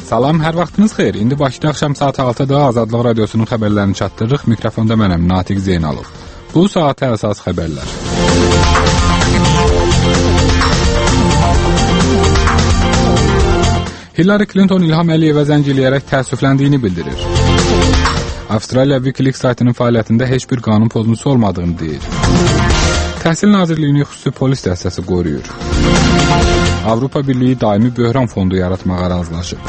Salam, hər vaxtınız xeyir. İndi Bakıda axşam saat 6-da Azadlıq Radiosunun xəbərlərini çatdırırıq. Mikrofonda mənəm, Natiq Zeynalov. Bu saata əsas xəbərlər. Hillary Clinton İlham Əliyevə zəng eləyərək təəssüfləndiyini bildirir. Avstraliya Wikileaks saytının fəaliyyətində heç bir qanun pozuntusu olmadığını deyir. Təhsil Nazirliyini xüsusi polis dəstəsi qoruyur. Avropa Birliyi daimi böhran fondu yaratmağa razılaşıb.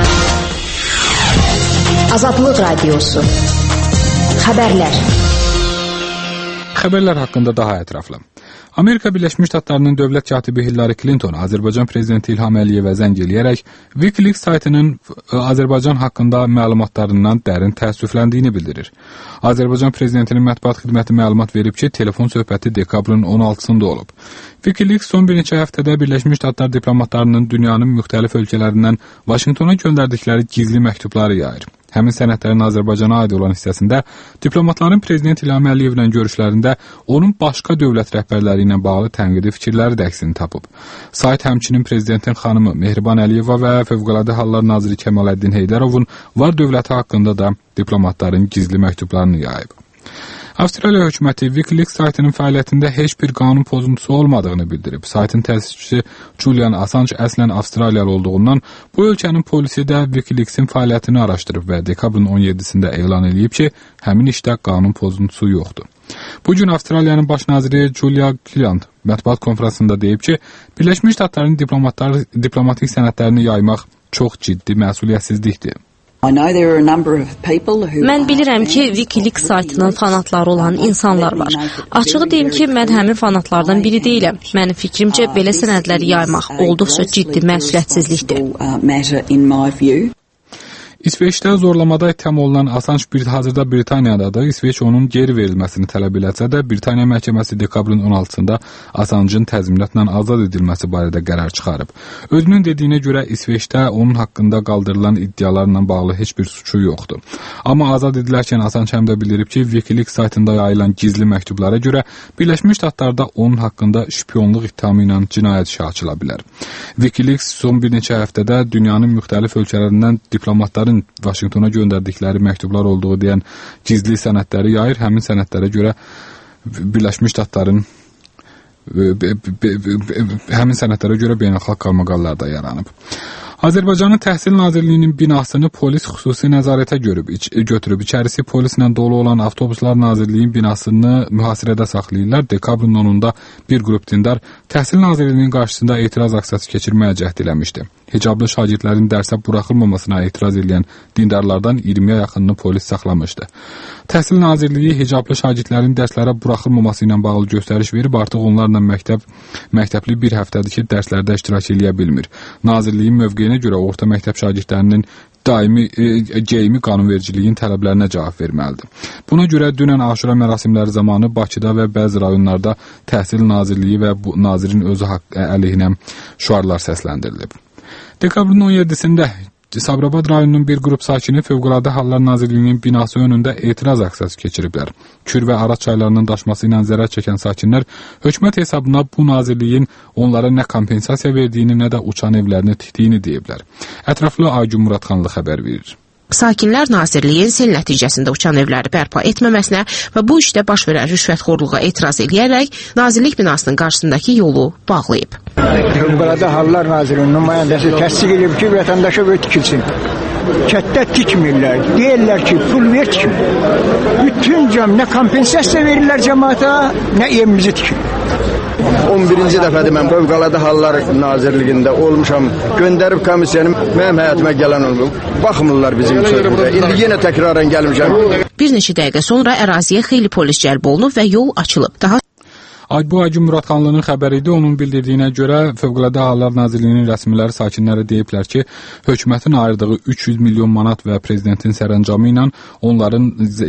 Azadlıq Radiosu. Xəbərlər. Xəbərlər haqqında daha ətraflı. Amerika Birləşmiş Ştatlarının dövlət katibi Hillary Clinton Azərbaycan prezidenti İlham Əliyevə zəng eləyərək Wikileaks saytının Azərbaycan haqqında məlumatlarından dərin təəssüfləndiyini bildirir. Azərbaycan prezidentinin mətbuat xidməti məlumat verib ki, telefon söhbəti dekabrın 16-sında olub. Wikileaks son bir neçə həftədə Birləşmiş Ştatlar diplomatlarının dünyanın müxtəlif ölkələrindən Vaşinqtona göndərdikləri gizli məktubları yayır. Həmin sənədlərin Azərbaycana aid olan hissəsində diplomatların prezident İlham Əliyevlə görüşlərində onun başqa dövlət rəhbərləri ilə bağlı tənqidi fikirləri də əksini tapıb. Sayt həmçinin prezidentin xanımı Mehriban Əliyeva və Fövqəladə Hallar naziri Kəmaləddin Heydərovun var dövləti haqqında da diplomatların gizli məktublarını yayıb. Avstraliya hökuməti Wikileaks saytının fəaliyyətində heç bir qanun pozuntusu olmadığını bildirib. Saytın təsisçisi Julian Assange əslən Avstraliyalı olduğundan bu ölkənin polisi də Wikileaksin fəaliyyətini araşdırıb və dekabrın 17-sində elan edib ki, həmin işdə qanun pozuntusu yoxdur. Bu gün Avstraliyanın baş naziri Julia Gilland mətbuat konfransında deyib ki, Birləşmiş Ştatların diplomatik sənədlərini yaymaq çox ciddi məsuliyyətsizlikdir. Mən bilirəm ki, Wikileaks saytının fanatları olan insanlar var. Açığı deyim ki, mən həmin fanatlardan biri deyiləm. Mənim fikrimcə, belə sənədləri yaymaq olduqca ciddi məsuliyyətsizlikdir. İsveçdə zorlamada ittiham olunan Assange hazırda Britaniyadadır. İsveç onun geri verilməsini tələb eləsə də, Britaniya məhkəməsi dekabrın 16-sında Assange'ın təzminatla azad edilməsi barədə qərar çıxarıb. Özünün dediyinə görə İsveçdə onun haqqında qaldırılan iddialarla bağlı heç bir suçu yoxdur. Amma azad edilərkən Assange həm də bildirib ki, Wikileaks saytında yayılan gizli məktublara görə Birləşmiş Ştatlarda onun haqqında şpiyonluq ittihamı ilə cinayət işi açıla bilər. Wikileaks son bir neçə həftədə dünyanın müxtəlif ölkələrindən diplomatların Vaşinqtona göndərdikləri məktublar olduğu deyən gizli sənədləri yayır. Həmin sənədlərə görə Birləşmiş Ştatların beynəlxalq qalmaqallar da yaranıb. Azərbaycanın Təhsil Nazirliyinin binasını polis xüsusi nəzarətə götürüb. İçərisi polislə dolu olan Avtobuslar Nazirliyinin binasını mühasirədə saxlayırlar. Dekabrın 10-da bir qrup dindar Təhsil Nazirliyinin qarşısında etiraz aksiyası keçirməyə cəhd eləmişdi. Hicablı şagirdlərin dərsə buraxılmamasına etiraz edən dindarlardan 20-yə yaxınını polis saxlamışdı. Təhsil Nazirliyi hicablı şagirdlərin dərslərə buraxılmaması ilə bağlı göstəriş verib, artıq onlarla məktəbli bir həftədir ki, dərslərdə iştirak edə bilmir. Nazirliyin mövqeyinə görə orta məktəb şagirdlərinin daimi geyimi qanunvericiliyin tələblərinə cavab verməlidir. Buna görə dünən aşura mərasimləri zamanı Bakıda və bəzi rayonlarda Təhsil Nazirliyi və bu nazirin özü əleyhinə şüarlar səsləndirilib. Dekabrın 17-sində Sabirabad rayonunun bir qrup sakini Fövqəladə Hallar Nazirliyinin binası önündə etiraz aksiyası keçiriblər. Kür və Araz çaylarının daşması ilə zərər çəkən sakinlər hökumət hesabına bu nazirliyin onlara nə kompensasiya verdiyini, nə də uçan evlərini tikdiyini deyiblər. Ətraflı Aygün Muradxanlı xəbər verir. Sakinlər Nazirliyin sel nəticəsində uçan evləri bərpa etməməsinə və bu işdə baş verən rüşvətxorluğa etiraz edərək Nazirlik binasının qarşısındakı yolu bağlayıb. Fövqəladə Hallar Nazirliyinin nümayəndəsi təsdiq edib ki, vətəndaşa böyle tikilsin. Kətdə tikmirlər. Deyirlər ki, pul ver tikin. Bütün nə kompensasiya verirlər cəmaata, nə evimizi tikin. 11-ci dəfədir mən Fövqəladə Hallar Nazirliyində olmuşam. Göndərib komissiyanı mənim həyatıma gələn olub. Baxmırlar bizim sözümüzə. İndi yenə təkrarən gəlmişəm. Bir neçə dəqiqə sonra əraziyə xeyli polis cəlb olunub və yol açılıb. Bu Aygün Muradxanlının xəbəri idi. Onun bildirdiyinə görə Fövqəladə Hallar Nazirliyinin rəsmiləri sakinlərə deyiblər ki, hökumətin ayırdığı 300 milyon manat və prezidentin sərəncamı ilə onların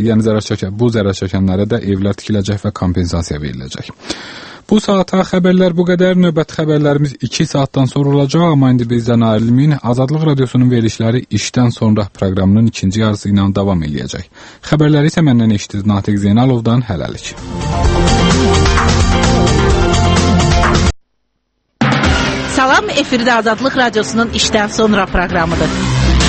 bu zərər çəkənlərə də evlər tikiləcək və kompensasiya veriləcək. Bu saata xəbərlər bu qədər. Növbəti xəbərlərimiz 2 saatdan sonra olacaq, amma indi bizdən ayrılmayın. Azadlıq Radiosunun verilişləri işdən sonra proqramının ikinci yarısı ilə davam edəcək. Xəbərləri isə məndən eşitdiniz Natiq Zeynalovdan. Hələlik. Salam, efirdə Azadlıq Radiosunun işdən sonra proqramıdır.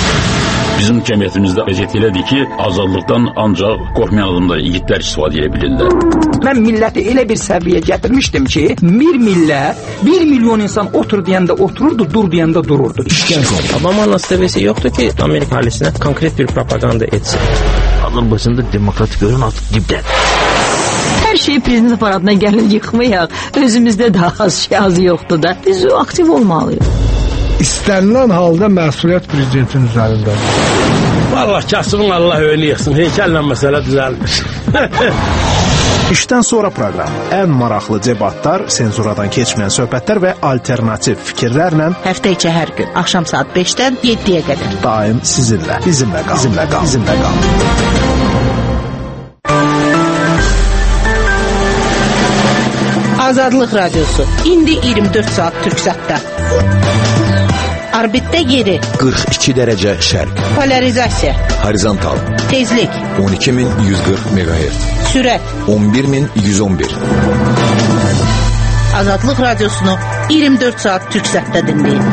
Bizim cəmiyyətimizdə vəziyyət elədir ki, azadlıqdan ancaq qorxmayan adamlar, igidlər istifadə edə bilirlər. Mən milləti elə bir səviyyəyə gətirmişdim ki, bir millət, 1 milyon insan otur deyəndə otururdu, dur deyəndə dururdu. Obama'nın seviyesi yoktu ki Amerika ailesine konkret bir propaganda etsin. Azərbaycanda demokratik örün artıq dibdədir. Hər şey prezident aparatına gəlin yıxmayaq. Özümüzdə daha az yoxdur da. Biz aktiv olmalıyıq. İstənilən halda məsuliyyət prezidentin üzərindədir. Vallahi kasımın Allah önü yıxsın. Heykəllə məsələ düzəlmiş. İşdən sonra proqram. Ən maraqlı debatlar, senzuradan keçməyən söhbətlər və alternativ fikirlərlə həftə içi hər gün axşam saat 5-dən 7-yə qədər. Daim sizinlə. Bizimlə qal. Azadlıq Radiosu. İndi 24 saat Türksatda. Orbitdə yeri 42 dərəcə şərq. Polarizasiya. Horizontal. Tezlik 12140 MHz. Sürət 11111. Azadlıq Radiosunu 24 saat Türksatda dinləyin.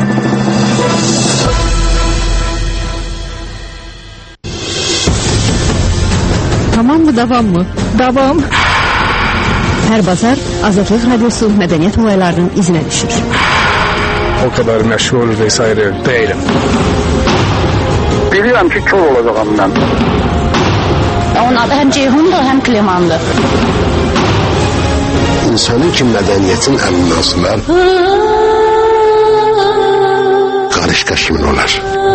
Tamam mı, davam mı? Davam. Hər bazar Azadlıq Radiosu mədəniyyət olaylarının izinə düşür. O kadar məşğul vesaire değilim. Bilirəm ki, kör olacağım mən. Onun adı həm Ceyhundur, həm Klemandır. İnsanın ki, mədəniyyətin əminasılar qarışqa kimin olar?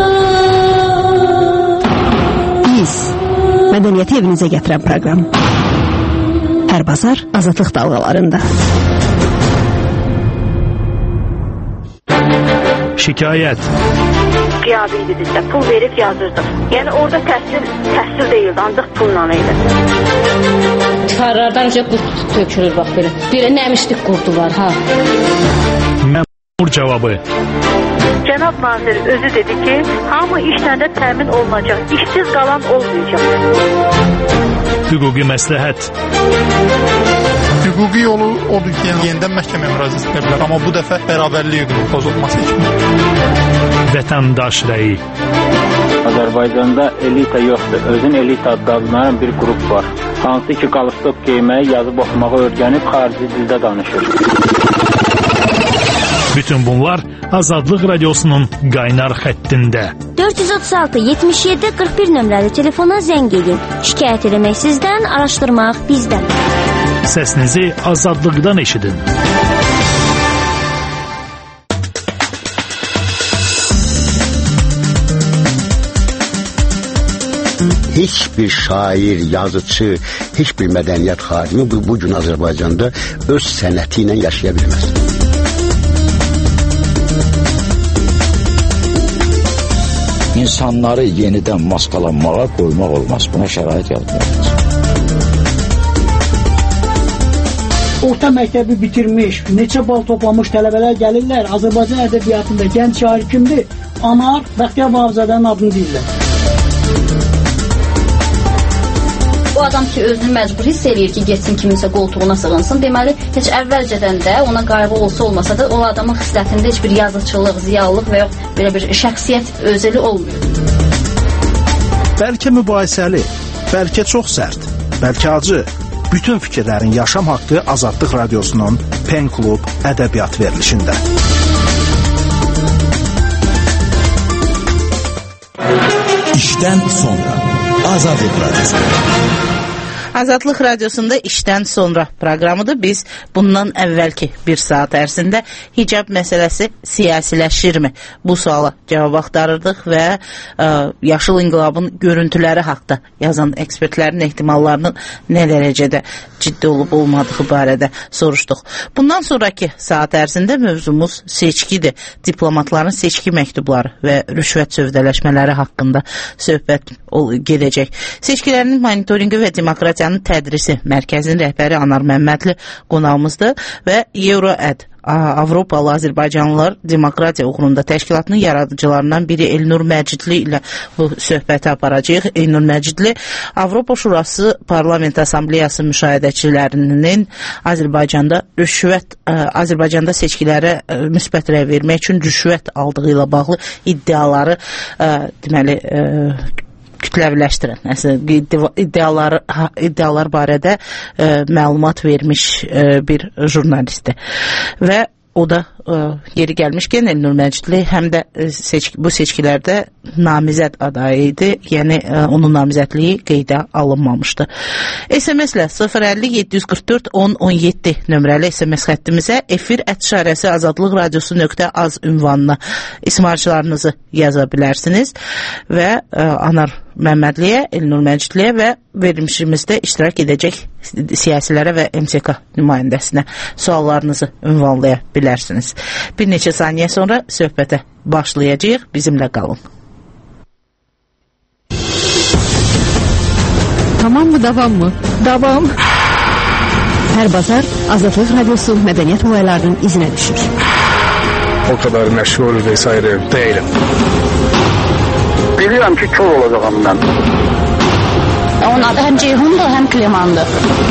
Biz mədəniyyəti evinizə gətirən proqram. Hər bazar Azadlıq dalğalarında. Şikayət. Qiyabi idi bizdə, pul verib yazırdıq. Yəni orada təhsil deyildi, ancaq pulla idi. Tikarlardan önce qurt tökülür bax belə. Belə nəmişlik qurdu var, ha. Məmur cavabı. Cənab nazir özü dedi ki, hamı işlə də təmin olunacaq, işsiz qalan olmayacaq. Hüquqi məsləhət. Hüquqi yolu odur ki, yenidən məhkəməyə müraciət edə bilər, amma bu dəfə bərabərlik hüququnun pozulması üçün. Vətəndaş rəyi. Azərbaycanda elita yoxdur, özün elita adlanan bir qrup var. Hansı ki, qalstok geyməyi, yazıb oxumağı öyrənib xarici dildə danışır. Bütün bunlar Azadlıq Radiosunun qaynar xəttində. 436-77-41 nömrəli telefona zəng edin. Şikayət eləmək sizdən, araşdırmaq bizdən. Səsinizi azadlıqdan eşidin. Heç bir şair, yazıcı, heç bir mədəniyyət xadimi bu gün Azərbaycanda öz sənəti ilə yaşaya bilməz. İnsanları yenidən maskalanmağa qoymaq olmaz. Buna şərait yaratmaq. Orta məktəbi bitirmiş, neçə bal toplamış tələbələr gəlirlər. Azərbaycan ədəbiyyatında gənc şair kimdir? Anar Bəxtiyar Vahabzadənin adını deyirlər. O adam ki, özünü məcbur hiss eləyir ki, getsin kiminsə qoltuğuna sığınsın. Deməli, heç əvvəlcədən də ona qayğı olsa da, o adamın xislətində heç bir yazıçılıq, ziyalılıq və yox, belə bir şəxsiyyət özəli olmuyor. Bəlkə mübahisəli, bəlkə çox sərt, bəlkə acı. Bütün fikirlərin yaşam haqqı Azadlıq Radiosunun Pen Klub ədəbiyyat verilişində. İşdən sonra Azadlıq Radiosu. Azadlıq Radiosunda işdən sonra proqramıdır. Biz bundan əvvəlki bir saat ərzində hicab məsələsi siyasiləşirmi? Bu suala cavab axtarırdıq və Yaşıl İnqilabın görüntüləri haqda yazan ekspertlərin ehtimallarının nə dərəcədə ciddi olub olmadığı barədə soruşduq. Bundan sonraki saat ərzində mövzumuz seçkidir. Diplomatların seçki məktubları və rüşvət sövdələşmələri haqqında söhbət gedəcək. Seçkilərin monitorinqi və demokratiyanın tədrisi mərkəzinin rəhbəri Anar Məmmədli qonağımızdır və Euroad Avropalı Azərbaycanlılar Demokratiya uğrunda təşkilatının yaradıcılarından biri Elnur Məcidli ilə bu söhbəti aparacağıq. Elnur Məcidli Avropa Şurası Parlament Assambleyası müşahidəçilərinin Azərbaycanda seçkilərə müsbət rəy vermək üçün rüşvət aldığı ilə bağlı iddiaları deməli kütləviləşdirən, iddialar barədə məlumat vermiş bir jurnalistdir. Və o da yeri gəlmişkən Elnur Məcidli həm də bu seçkilərdə namizəd adayı idi, yəni onun namizədliyi qeydə alınmamışdı. SMS-lə 050-744-1017 nömrəli SMS xəttimizə efir@azadlıqradiosu.az ünvanına ismarışlarınızı yaza bilərsiniz və Anar Məmmədliyə, Elnur Məcidliyə və verilmişimizdə iştirak edəcək siyasilərə və MSK nümayəndəsinə suallarınızı ünvanlaya bilərsiniz. Bir neçə saniyə sonra söhbətə başlayacağıq. Bizimlə qalın. Tamam mı, davam mı? Davam. Hər bazar Azadlıq Radiosu mədəniyyət olaylarının izinə düşür. O kadar meşgul vesaire değilim. Biliyorum ki kör olacağım ben. Onun adı hem Ceyhun'dur hem Kliman'dır.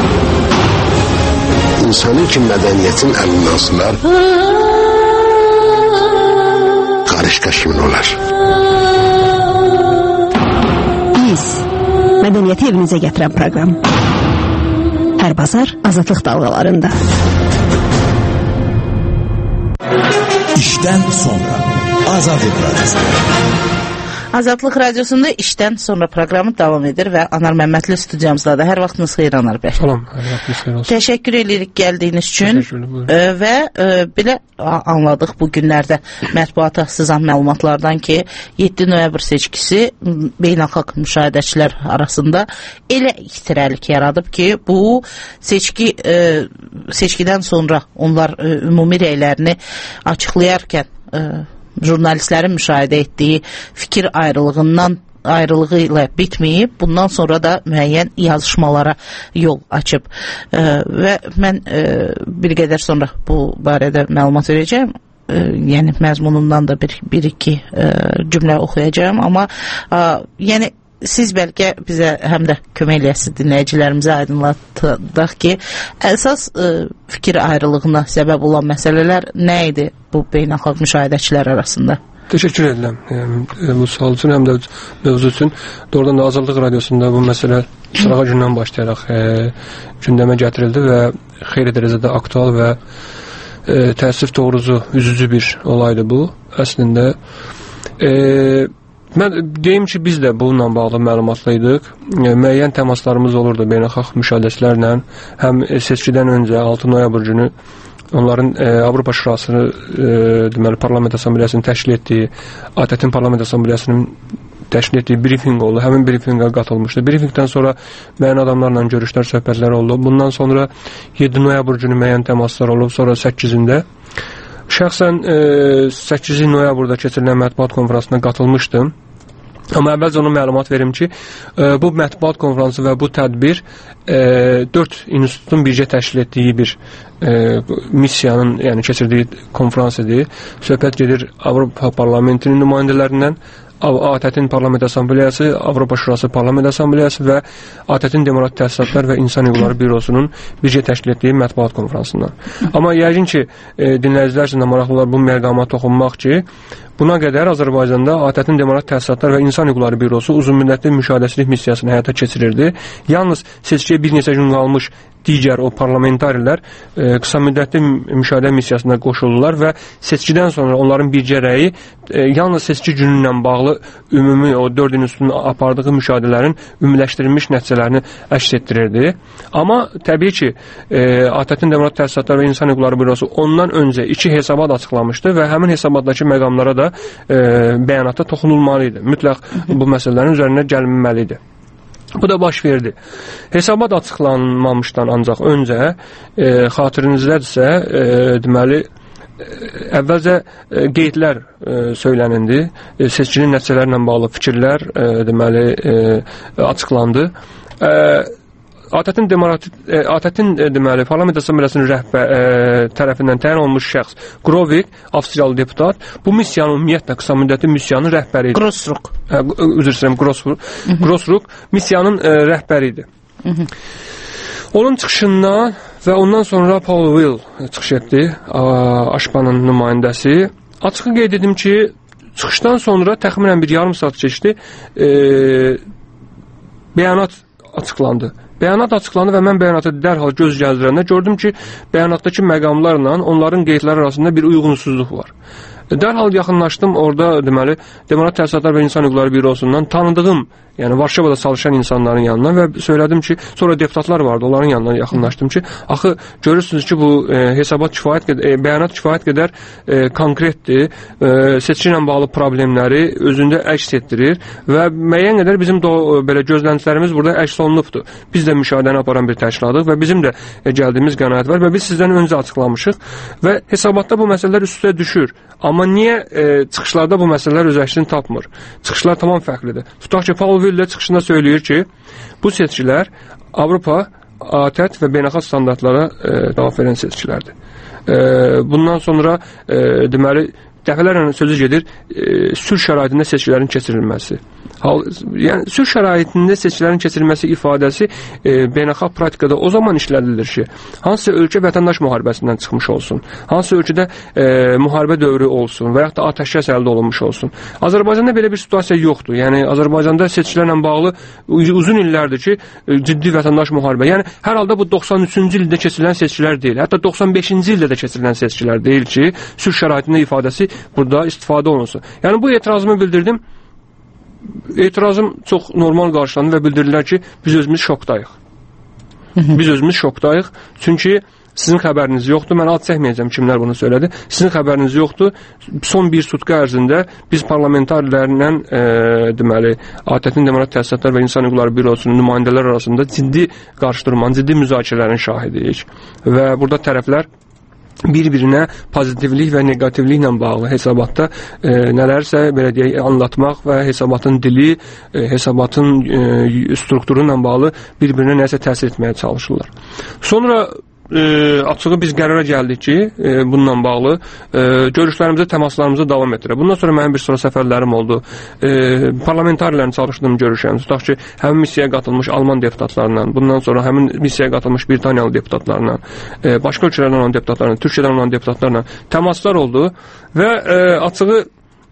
İnsanın ki mədəniyyətin əlindən asılar, qarışqa kimin olar? Biz mədəniyyəti evinizə gətirən proqram. Hər bazar Azadlıq dalğalarında. İşdən sonra Azadlıq Radiosu. Azadlıq Radiosunda işdən sonra proqramı davam edir və Anar Məmmədli studiyamızdadır. Hər vaxtınız xeyir Anar bəy. Salam, hər vaxtınız xeyir olsun. Təşəkkür edirik gəldiyiniz üçün və belə anladıq bu günlərdə mətbuata sızan məlumatlardan ki 7 noyabr seçkisi beynəlxalq müşahidəçilər arasında elə iqtirəlik yaradıb ki bu seçkidən sonra onlar ümumi rəylərini açıqlayarkən jurnalistlərin müşahidə etdiyi fikir ayrılığı ilə bitməyib, bundan sonra da müəyyən yazışmalara yol açıb. Və mən bir qədər sonra bu barədə məlumat verəcəm. Yəni məzmunundan da bir-iki cümlə oxuyacağım, amma yəni siz bəlkə bizə həm də kömək eləyəsiniz dinləyicilərimizə aydınlatdaq ki, əsas fikir ayrılığına səbəb olan məsələlər nə idi bu beynəlxalq müşahidəçilər arasında? Teşekkür edirəm bu sual üçün, həm də mövzu üçün. Doğrudan da Azadlıq Radiosunda bu məsələ sırağa gündən başlayaraq gündəmə gətirildi və xeyli dərəcədə aktual və təəssüf doğrusu üzücü bir olaydı bu. Əslində mən deyim ki, biz də bununla bağlı məlumatlıydıq. Müəyyən təmaslarımız olurdu beynəlxalq müşahidəçilərlə. Həm seçkidən öncə 6 noyabr günü onların Avropa Şurası deməli Parlament Assambleyasının təşkil etdiyi, ATƏT-in Parlament Assambleyasının təşkil etdiyi brifinq oldu. Həmin brifinqə qatılmışdı. Brifinqdən sonra müəyyən adamlarla görüşlər, söhbətlər oldu. Bundan sonra 7 noyabr günü müəyyən təmaslar olub. Sonra 8-də şəxsən 8 noyabrda keçirilən mətbuat konferansına qatılmışdım. Amma əvvəlcə ona məlumat verim ki, bu mətbuat konfransı və bu tədbir 4 institutun bircə təşkil etdiyi bir missiyanın, yəni keçirdiyi konferans idi. Söhbət gedir Avropa Parlamentinin nümayəndələrindən, ATƏT-in Parlament Assambleyası, Avropa Şurası Parlament Assambleyası və ATƏT-in Demokratik Təsisatlar və İnsan Hüquqları Bürosunun bircə təşkil etdiyi mətbuat konferansından. Amma yəqin ki, dinləyicilər üçün də maraqlılar bu məqama toxunmaq ki, buna qədər Azərbaycanda ATƏT-in Demokratik Təsisatlar və İnsan Hüquqları Bürosu uzunmüddətli müşahidəçilik missiyasını həyata keçirirdi. Yalnız seçkiyə bir neçə gün qalmış digər o parlamentarilər qısa müddətli müşahidə missiyasına qoşuldular və seçkidən sonra onların bircə rəyi yalnız seçki günü ilə bağlı ümumi o 4 institutun apardığı müşahidələrin ümumiləşdirilmiş nəticələrini əks etdirirdi. Amma təbii ki, ATƏT-in Demokratik Təsisatlar və İnsan Hüquqları Bürosu ondan öncə 2 hesabat açıqlamışdı və həmin hesabatdakı məqamlara da bəyanatda toxunulmalı idi. Mütləq bu məsələlərin üzərinə gəlinməli idi. Bu da baş verdi. Hesabat açıqlanmamışdan ancaq öncə xatirinizlədirsə, deməli, əvvəlcə qeydlər söylənildi. Seçkinin nəticələri ilə bağlı fikirlər deməli açıqlandı. ATƏT-in deməli Parlament Assambleyasının tərəfindən təyin olunmuş şəxs Grovik, Avstriyalı deputat, bu missiyanın ümumiyyətlə qısa müddətli missiyanın rəhbəri idi. Grossruk missiyanın rəhbəri idi. Onun çıxışından və ondan sonra Paul Will çıxış etdi, AŞPA-nın nümayəndəsi. Açığı qeyd edim ki, çıxışdan sonra təxminən bir yarım saat keçdi, bəyanat açıqlandı. Bəyanat açıqlandı və mən bəyanatı dərhal göz gəzdirəndə gördüm ki, bəyanatdakı məqamlarla onların qeydləri arasında bir uyğunsuzluq var. Dərhal yaxınlaşdım, orada deməli Demokrat Təsisatlar və İnsan Hüquqları Bürosundan tanıdığım, yəni Varşavada çalışan insanların yanına və söylədim ki, sonra deputatlar vardı, onların yanına yaxınlaşdım ki, axı görürsünüz ki, bu hesabat bəyanat kifayət qədər konkretdir, seçki ilə bağlı problemləri özündə əks etdirir və müəyyən qədər bizim belə gözləntilərimiz burada əks olunubdur. Biz də müşahidəni aparan bir təşkilatıq və bizim də gəldiyimiz qənaət var və biz sizdən öncə açıqlamışıq və hesabatda bu məsələlər üstə düşür. Amma niyə çıxışlarda bu məsələlər öz əksini tapmır? Çıxışlar tamam fərqlidir. Tutaq ki, Paul Will çıxışında söyləyir ki, bu seçkilər Avropa, ATƏT və beynəlxalq standartlara cavab verən seçkilərdir. Bundan sonra deməli dəfələrlə sözü gedir sülh şəraitində seçkilərin keçirilməsi. Yəni sülh şəraitində seçkilərin keçirilməsi ifadəsi beynəlxalq praktikada o zaman işlədilir ki, hansı ölkə vətəndaş müharibəsindən çıxmış olsun, hansı ölkədə müharibə dövrü olsun və yaxud da atəşkəs əldə olunmuş olsun. Azərbaycanda belə bir situasiya yoxdur. Yəni Azərbaycanda seçkilərlə bağlı uzun illərdir ki, ciddi vətəndaş müharibə. Yəni hər halda bu 93-cü ildə keçirilən seçkilər deyil, hətta 95-ci ildə də keçirilən seçkilər deyil ki, sülh şəraitində ifadəsi burada istifadə olunsun. Yəni bu etirazımı bildirdim. Etirazım çox normal qarşılandı və bildirdilər ki, biz özümüz şokdayıq. Biz özümüz şokdayıq. Çünki sizin xəbəriniz yoxdur. Mən ad çəkməyəcəm kimlər bunu söylədi. Sizin xəbəriniz yoxdur. Son bir sutka ərzində biz parlamentarlərlə deməli ATƏT-in Demokrat Təsisatlar və İnsan Hüquqları Bürosunun nümayəndələr arasında ciddi qarşıdurmanın, ciddi müzakirələrin şahidiyik. Və burada tərəflər bir-birinə pozitivlik və negativliklə bağlı hesabatda nələrsə belə deyək anlatmaq və hesabatın dili, hesabatın strukturu ilə bağlı bir-birinə nəsə təsir etməyə çalışırlar. Sonra açığı biz qərara gəldik ki, bununla bağlı görüşlərimizə, təmaslarımızı davam etdirək. Bundan sonra mənim bir sıra səfərlərim oldu. Parlamentarlərin çalışdığım görüşəm. Tutaq ki, həmin missiyaya qatılmış Alman deputatlarla, bundan sonra həmin missiyaya qatılmış Britaniyalı deputatlarla, başqa ölkələrdən olan deputatlarla, Türkiyədən olan deputatlarla təmaslar oldu və açığı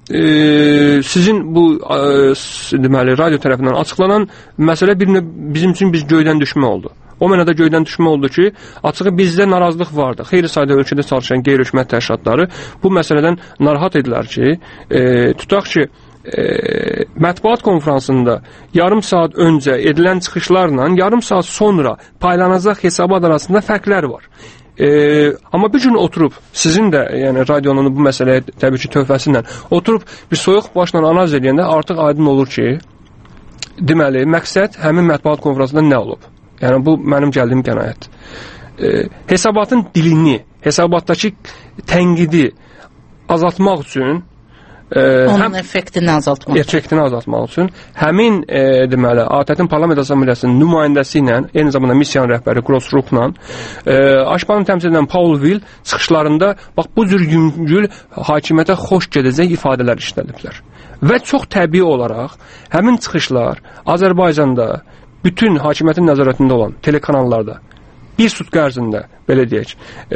sizin bu deməli radio tərəfindən açıqlanan məsələ bizim üçün göydən düşmə oldu. O mənada göydən düşmə oldu ki, açığı bizdə narazılıq vardı. Xeyli sayda ölkədə çalışan qeyri-hökumət təşkilatları bu məsələdən narahat edilər ki, tutaq ki, mətbuat konfransında yarım saat öncə edilən çıxışlarla yarım saat sonra paylanacaq hesabat arasında fərqlər var. Amma bir gün oturub, sizin də yəni radionun bu məsələyə təbii ki töhfəsindən oturub bir soyuq başla analiz edəndə artıq aydın olur ki, deməli məqsəd həmin mətbuat konfransında nə olub? Yəni bu mənim gəldiyim qənaət. Hesabatın dilini, hesabatdakı tənqidi azaltmaq üçün onun effektini azaltmaq üçün həmin deməli ATƏT-in Parlament Assambleyasının nümayəndəsi ilə, eyni zamanda missiyanın rəhbəri Grossrukla AŞPA-nı təmsil edən Paul Will çıxışlarında bax bu cür yüngül hakimiyyətə xoş gedəcək ifadələr işlədiblər. Və çox təbii olaraq həmin çıxışlar Azərbaycanda bütün hakimiyyətin nəzarətində olan telekanallarda bir sutka ərzində, belə deyək,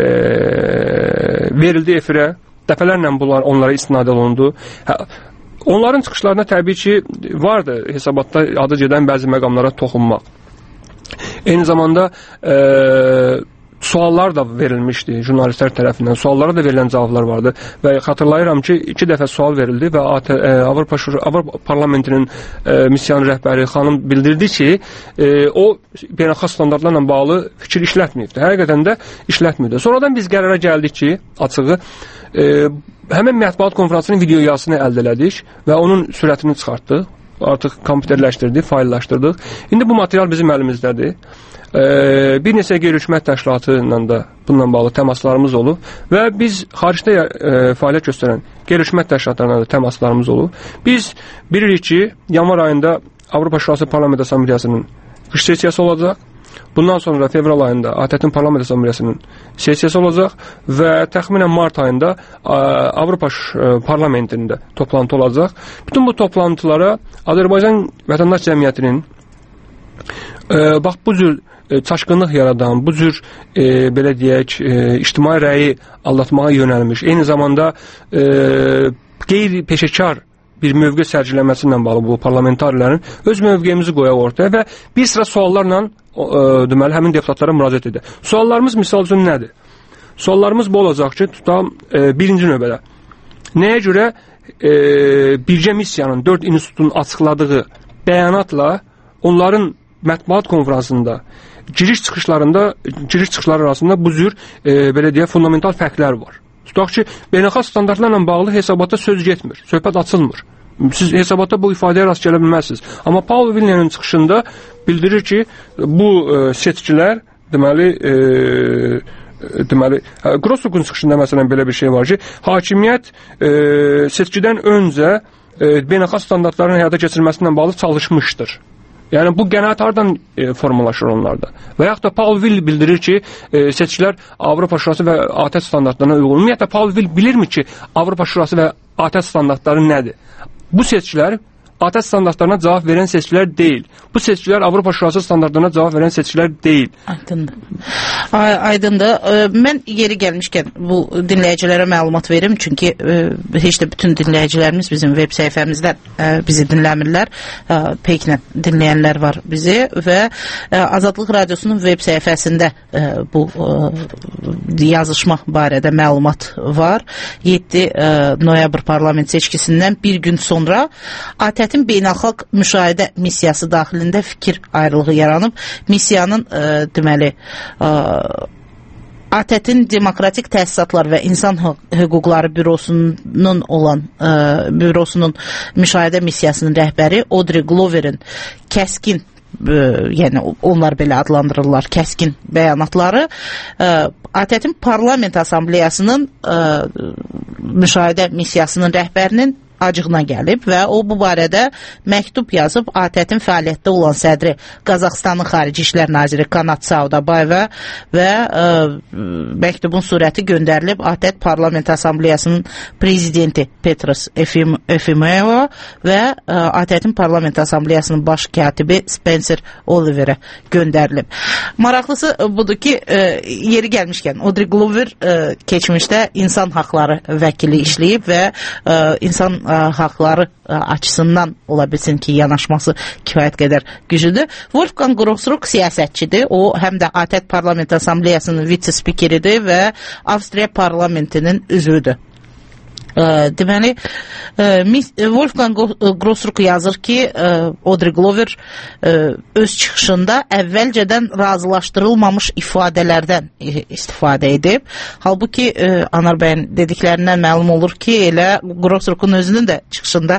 verildi efirə, dəfələrlə onlara istinad olundu. Onların çıxışlarına təbii ki, vardı hesabatda adı gedən bəzi məqamlara toxunmaq. Eyni zamanda suallar da verilmişdi jurnalistlər tərəfindən. Suallara da verilən cavablar vardı və xatırlayıram ki, 2 dəfə sual verildi və Avropa Parlamentinin missiyanın rəhbəri xanım bildirdi ki, o beynəlxalq standartlarla bağlı fikir işlətməyibdi. Həqiqətən də işlətməyibdi. Sonradan biz qərara gəldik ki, açığı həmin mətbuat konfransının video yazısını əldə elədik və onun sürətini çıxartdıq. Artıq kompüterləşdirdik, fayllaşdırdıq. İndi bu material bizim əlimizdədir. Bir neçə qeyri-hökumət təşkilatı ilə də bununla bağlı təmaslarımız olub və biz xaricdə fəaliyyət göstərən qeyri-hökumət təşkilatlarına da təmaslarımız olub. Biz bilirik ki, yanvar ayında Avropa Şurası Parlament Assambleyasının qış sessiyası olacaq. Bundan sonra fevral ayında ATƏT-in Parlament Assambleyasının sessiyası olacaq və təxminən mart ayında Avropa Parlamentində toplantı olacaq. Bütün bu toplantılara Azərbaycan vətəndaş cəmiyyətinin bax bu cür çaşqınlıq yaradan, bu cür belə deyək, ictimai rəyi aldatmağa yönəlmiş, eyni zamanda qeyri-peşəkar bir mövqe sərgiləməsi ilə bağlı bu parlamentarlərin öz mövqeyimizi qoyaq ortaya və bir sıra suallarla deməli həmin deputatlara müraciət edir. Suallarımız misal üçün nədir? Suallarımız bu olacaq ki, tutam birinci növbədə. Nəyə görə bircə missiyanın 4 institutun açıqladığı bəyanatla onların mətbuat konferansında giriş çıxışları arasında bu cür belə deyək fundamental fərqlər var. Tutaq ki, beynəlxalq standartlarla bağlı hesabata söz getmir, söhbət açılmır. Siz hesabata bu ifadəyə rast gələ bilməzsiniz. Amma Paul Villeneuve'nin çıxışında bildirir ki, bu seçkilər deməli Grossruk'un çıxışında məsələn belə bir şey var ki, hakimiyyət seçkidən öncə beynəlxalq standartların həyata keçirilməsindən bağlı çalışmışdır. Yəni bu qənaət hardan formalaşır onlarda? Və yaxud da Paul Will bildirir ki, seçkilər Avropa Şurası və ATƏT standartlarına uyğun. Ümumiyyətlə Paul Will bilirmi ki, Avropa Şurası və ATƏT standartları nədir? Bu seçkilər ATƏT standartlarına cavab verən seçkilər deyil. Bu seçkilər Avropa Şurası standartlarına cavab verən seçkilər deyil. Aydındır. Mən yeri gəlmişkən bu dinləyicilərə məlumat verim. Çünki heç də bütün dinləyicilərimiz bizim web səhifəmizdən bizi dinləmirlər. Peykinə dinləyənlər var bizi və Azadlıq Radiosunun web səhifəsində bu yazışma barədə məlumat var. 7 noyabr parlament seçkisindən bir gün sonra ATƏT-in beynəlxalq müşahidə missiyası daxilində fikir ayrılığı yaranıb. Missiyanın deməli ATƏT-in Demokratik Təsisatlar və İnsan Hüquqları bürosunun müşahidə missiyasının rəhbəri Audrey Glover'in kəskin, yəni onlar belə adlandırırlar, kəskin bəyanatları ATƏT-in Parlament Assambleyasının müşahidə missiyasının rəhbərinin acığına gəlib və o bu barədə məktub yazıb ATƏT-in fəaliyyətdə olan sədri Qazaxıstanın Xarici İşlər Naziri Kanat Saudabayeva və məktubun surəti göndərilib ATƏT Parlament Assambleyasının prezidenti Petros Efimova və ATƏT-in Parlament Assambleyasının baş katibi Spencer Oliver'ə göndərilib. Maraqlısı budur ki, yeri gəlmişkən Audrey Glover keçmişdə insan haqları vəkili işləyib və insan haqları açısından ola bilsin ki, yanaşması kifayət qədər güclüdür. Wolfgang Grossruk siyasətçidir. O, həm də ATƏT Parlament Assambleyasının vitse-spikeridir və Avstriya parlamentinin üzvüdür. Deməli, Wolfgang Grossruk yazır ki, Audrey Glover öz çıxışında əvvəlcədən razılaşdırılmamış ifadələrdən istifadə edib. Halbuki Anar bəyin dediklərindən məlum olur ki, elə Grossrukun özünün də çıxışında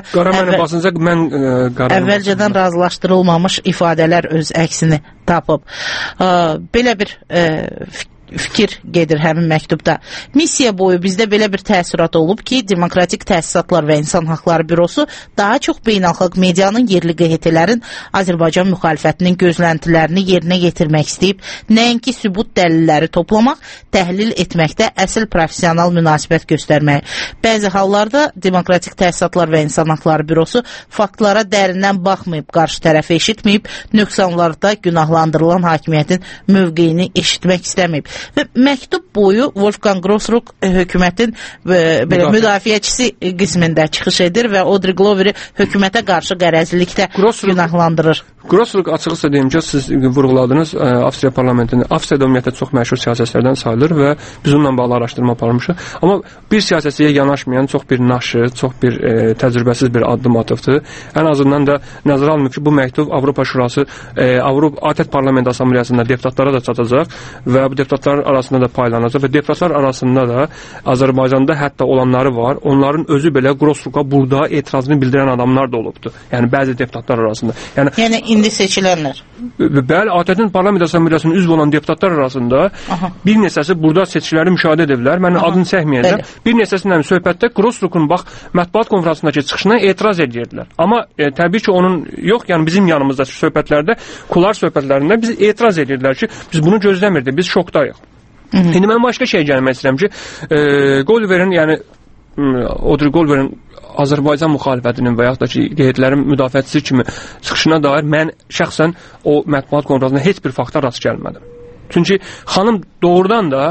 əvvəlcədən razılaşdırılmamış ifadələr öz əksini tapıb. Belə bir fikir gedir həmin məktubda. Missiya boyu bizdə belə bir təəssürat olub ki, Demokratik Təsisatlar və İnsan Haqları Bürosu daha çox beynəlxalq medianın yerli QHT-lərin Azərbaycan müxalifətinin gözləntilərini yerinə yetirmək istəyib, nəinki sübut dəlilləri toplamaq, təhlil etməkdə əsl professional münasibət göstərmək. Bəzi hallarda Demokratik Təsisatlar və İnsan Haqları Bürosu faktlara dərindən baxmayıb, qarşı tərəfi eşitməyib, nöqsanlarda günahlandırılan hakimiyyətin mövqeyini eşitmək istəməyib. Və məktub boyu Wolfgang Grossruk hökumətin müdafiəçisi qismində çıxış edir və Audrey Glover'i hökumətə qarşı qərəzlilikdə günahlandırır. Grossruk açıqsa deyim ki, siz vurğuladınız, Avstriya parlamentində, Avstriyada ümumiyyətlə çox məşhur siyasətlərdən sayılır və biz onunla bağlı araşdırma aparmışıq. Amma bir siyasətsiyə yanaşmayan çox bir naşı, çox bir təcrübəsiz bir addım atıbdır. Ən azından da nəzərə alınıb ki, bu məktub Avropa Şurası, ATƏT Parlament Assambleyasında deputatlara da çatacaq və bu deputatlar arasında da paylanacaq və deputatlar arasında da Azərbaycanda hətta olanları var. Onların özü belə Grossruka burada etirazını bildirən adamlar da olubdur. Yəni bəzi deputatlar arasında. Yəni İndi seçilənlər. Bəli, ATƏT-in Parlament Assambleyasının üzv olan deputatlar arasında bir neçəsi burada seçkiləri müşahidə ediblər. Mən adını çəkməyəcəm. Bir neçəsindən söhbətdə Grossrukun mətbuat konfransındakı çıxışına etiraz edirdilər. Amma təbii ki, onun yox, yəni bizim yanımızdakı söhbətlərdə, kular söhbətlərində biz etiraz edirdilər ki, biz bunu gözləmirdik, biz şokdayıq. İndi mən başqa şey gəlmək istəyirəm ki, Golverin, yəni Audrey Golverin Azərbaycan müxalifətinin və yaxud da ki, qeydlərin müdafiəçisi kimi çıxışına dair mən şəxsən o mətbuat konfransında heç bir fakta rast gəlmədim. Çünki xanım doğrudan da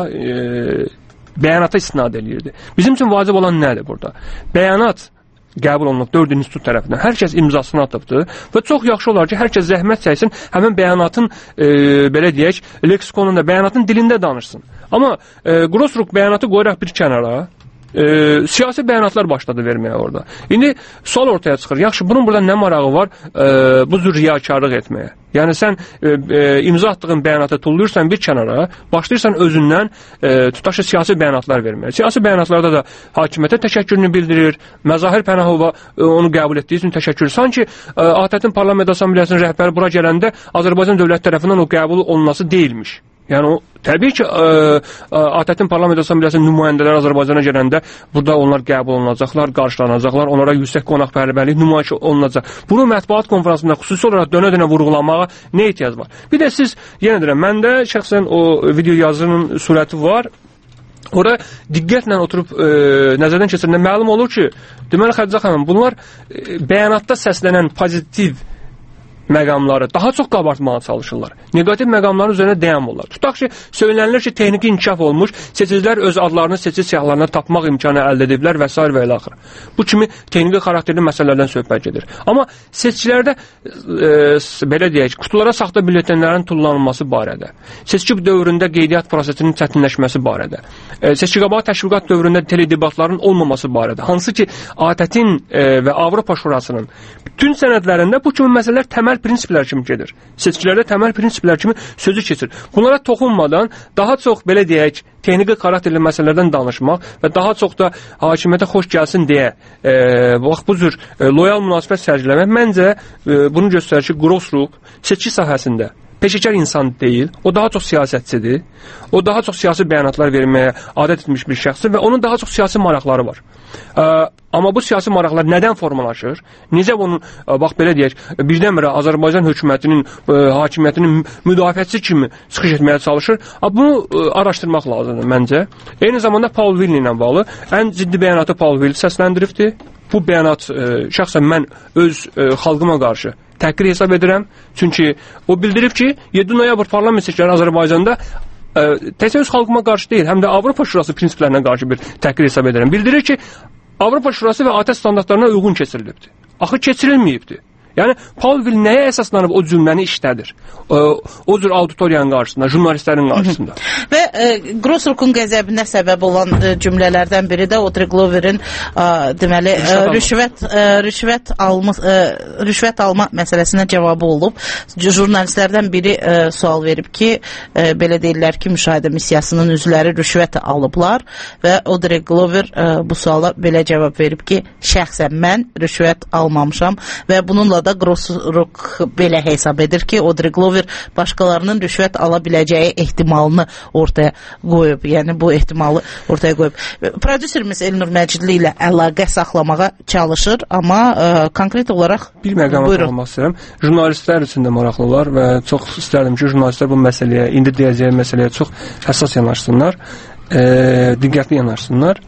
bəyanata istinad edirdi. Bizim üçün vacib olan nədir burada? Bəyanat qəbul olunub 4 institut tərəfindən. Hər kəs imzasını atıbdır və çox yaxşı olar ki, hər kəs zəhmət çəksin, həmin bəyanatın, belə deyək, leksikonunda, bəyanatın dilində danışsın. Amma Grossruk bəyanatı qoyaraq bir kənara, siyasi bəyanatlar başladı verməyə orada. İndi sual ortaya çıxır. Yaxşı, bunun burada nə marağı var bu cür riyakarlıq etməyə? Yəni sən imza atdığın bəyanata tulluyursan bir kənara, başlayırsan özündən tutaşı siyasi bəyanatlar verməyə. Siyasi bəyanatlarda da hakimiyyətə təşəkkürünü bildirir, Məzahir Pənahova onu qəbul etdiyi üçün təşəkkür. Sanki ATƏT-in Parlament Assambleyasının rəhbəri bura gələndə Azərbaycan dövləti tərəfindən o qəbul olunması deyilmiş. Yəni o təbii ki, ATƏT-in Parlament Assambleyasının nümayəndələri Azərbaycana gələndə burada onlar qəbul olunacaqlar, qarşılanacaqlar, onlara yüksək qonaqpərvərlik nümayiş olunacaq. Bunu mətbuat konfransında xüsusi olaraq dönə-dönə vurğulamağa nə ehtiyac var? Bir də siz, yenə deyirəm, məndə şəxsən o video yazının surəti var. Orada diqqətlə oturub nəzərdən keçirəndə məlum olur ki, deməli Xədicə xanım, bunlar bəyanatda səslənən pozitiv məqamları daha çox qabartmağa çalışırlar. Negativ məqamların üzərində dayanmırlar. Tutaq ki, söylənilir ki, texniki inkişaf olmuş, seçicilər öz adlarını seçici siyahılarına tapmaq imkanı əldə ediblər və s. və ilə axır. Bu kimi texniki xarakterli məsələlərdən söhbət gedir. Amma seçkilərdə, belə deyək, kutulara saxta bülletenlərin tullanılması barədə, seçki dövründə qeydiyyat prosesinin çətinləşməsi barədə, seçki qabağı təşviqat dövründə teledebatların olmaması barədə, hansı ki, ATƏT-in və Avropa Şurasının bütün sənədlərində bu kimi məsələlər təməl prinsiplər kimi gedir. Seçkilərdə təməl prinsiplər kimi sözü keçir. Bunlara toxunmadan daha çox, belə deyək, texniki xarakterli məsələlərdən danışmaq və daha çox da hakimiyyətə xoş gəlsin deyə bu cür loyal münasibət sərgiləmək məncə bunu göstərir ki, Grossruk seçki sahəsində peşəkar insan deyil, o daha çox siyasətçidir, o daha çox siyasi bəyanatlar verməyə adət etmiş bir şəxsdir və onun daha çox siyasi maraqları var. Amma bu siyasi maraqlar nədən formalaşır? Necə bunun, bax belə deyək, birdən-birə Azərbaycan hökumətinin, hakimiyyətinin müdafiəçisi kimi çıxış etməyə çalışır? Bunu araşdırmaq lazımdır məncə. Eyni zamanda Paul Villi ilə bağlı ən ciddi bəyanatı Paul Villi səsləndiribdir. Bu bəyanat şəxsən mən öz xalqıma qarşı təhqir hesab edirəm. Çünki o bildirib ki, 7 noyabr parlament seçkiləri Azərbaycanda təkcə öz xalqıma qarşı deyil, həm də Avropa Şurası prinsiplərinə qarşı bir təhqir hesab edirəm. Bildirir ki, Avropa Şurası və ATƏT standartlarına uyğun keçirilibdir. Axı keçirilməyibdir. Yəni, Paul Vil nəyə əsaslanıb o cümləni işlədir? O cür auditoriyanın qarşısında, jurnalistlərin qarşısında. Və Grossrukun qəzəbinə səbəb olan cümlələrdən biri də Audrey Gloverin deməli, rüşvət alma məsələsinə cavabı olub. Jurnalistlərdən biri sual verib ki, belə deyirlər ki, müşahidə missiyasının üzvləri rüşvət alıblar və Audrey Glover bu suala belə cavab verib ki, şəxsən mən rüşvət almamışam və bununla da Grossruk belə hesab edir ki, Audrey Glover başqalarının rüşvət ala biləcəyi ehtimalını ortaya qoyub. Yəni, bu ehtimalı ortaya qoyub. Prodüserimiz Elnur Məcidli ilə əlaqə saxlamağa çalışır, amma konkret olaraq bir məqama toxunmaq istəyirəm. Jurnalistlər üçün də maraqlılar və çox istərdim ki, jurnalistlər bu məsələyə, indi deyəcəyi məsələyə çox həssas yanaşsınlar, diqqətli yanaşsınlar.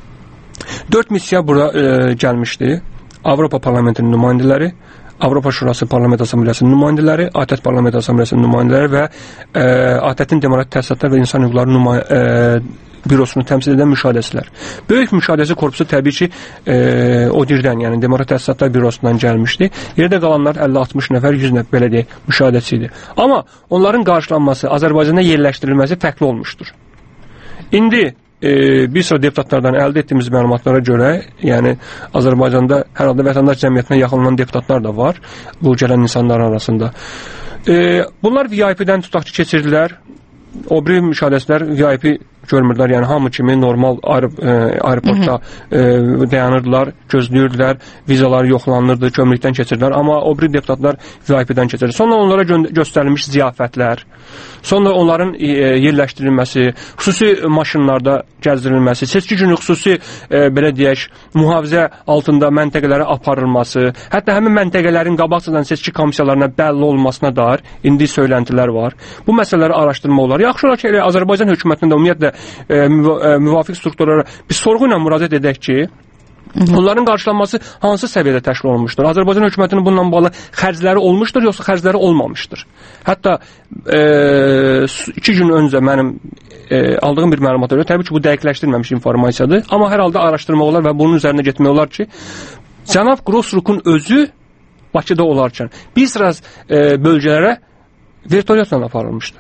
4 missiya bura gəlmişdi. Avropa Parlamentinin nümayəndələri, Avropa Şurası Parlament Assambleyasının nümayəndələri, ATƏT Parlament Assambleyasının nümayəndələri və ATƏT-in Demokratik Təsisatlar və İnsan Hüquqları Bürosunu təmsil edən müşahidəçilər. Böyük müşahidəçi korpusu təbii ki, ODİR-dən, yəni Demokratik Təsisatlar Bürosundan gəlmişdi. Yerdə qalanlar 50-60 nəfər, 100 nəfər, belə deyək, müşahidəçi idi. Amma onların qarşılanması, Azərbaycanda yerləşdirilməsi fərqli olmuşdur. İndi bir sıra deputatlardan əldə etdiyimiz məlumatlara görə, yəni Azərbaycanda hər halda vətəndaş cəmiyyətinə yaxın olan deputatlar da var bu gələn insanlar arasında. Bunlar VIP-dən tutaq ki, keçirdilər. O biri müşahidəçilər VIP görmürlər. Yəni hamı kimi normal aeroportda dayanırdılar, gözləyirdilər, vizalar yoxlanırdı, kömrükdən keçirdilər. Amma o biri deputatlar VIP-dən keçirir. Sonra onlara göstərilmiş ziyafətlər, sonra onların yerləşdirilməsi, xüsusi maşınlarda gəzdirilməsi, seçki günü xüsusi belə deyək, mühafizə altında məntəqələrə aparılması, hətta həmin məntəqələrin qabaqcadan seçki komissiyalarına bəlli olmasına dair indi söyləntilər var. Bu məsələləri araşdırma olar. Yaxşı olar ki, Azərbaycan hökumətinin də ümumiyyətlə müvafiq strukturlara bir sorğu ilə müraciət edək ki, onların qarşılanması hansı səviyyədə təşkil olunmuşdur? Azərbaycan hökumətinin bununla bağlı xərcləri olmuşdur, yoxsa xərcləri olmamışdır? Hətta 2 gün öncə mənim aldığım bir məlumat var. Təbii ki, bu dəqiqləşdirilməmiş informasiyadır. Amma hər halda araşdırmaq olar və bunun üzərində getmək olar ki, cənab Grossrukun özü Bakıda olarkən bir sıra bölgələrə vertolyotla aparılmışdı.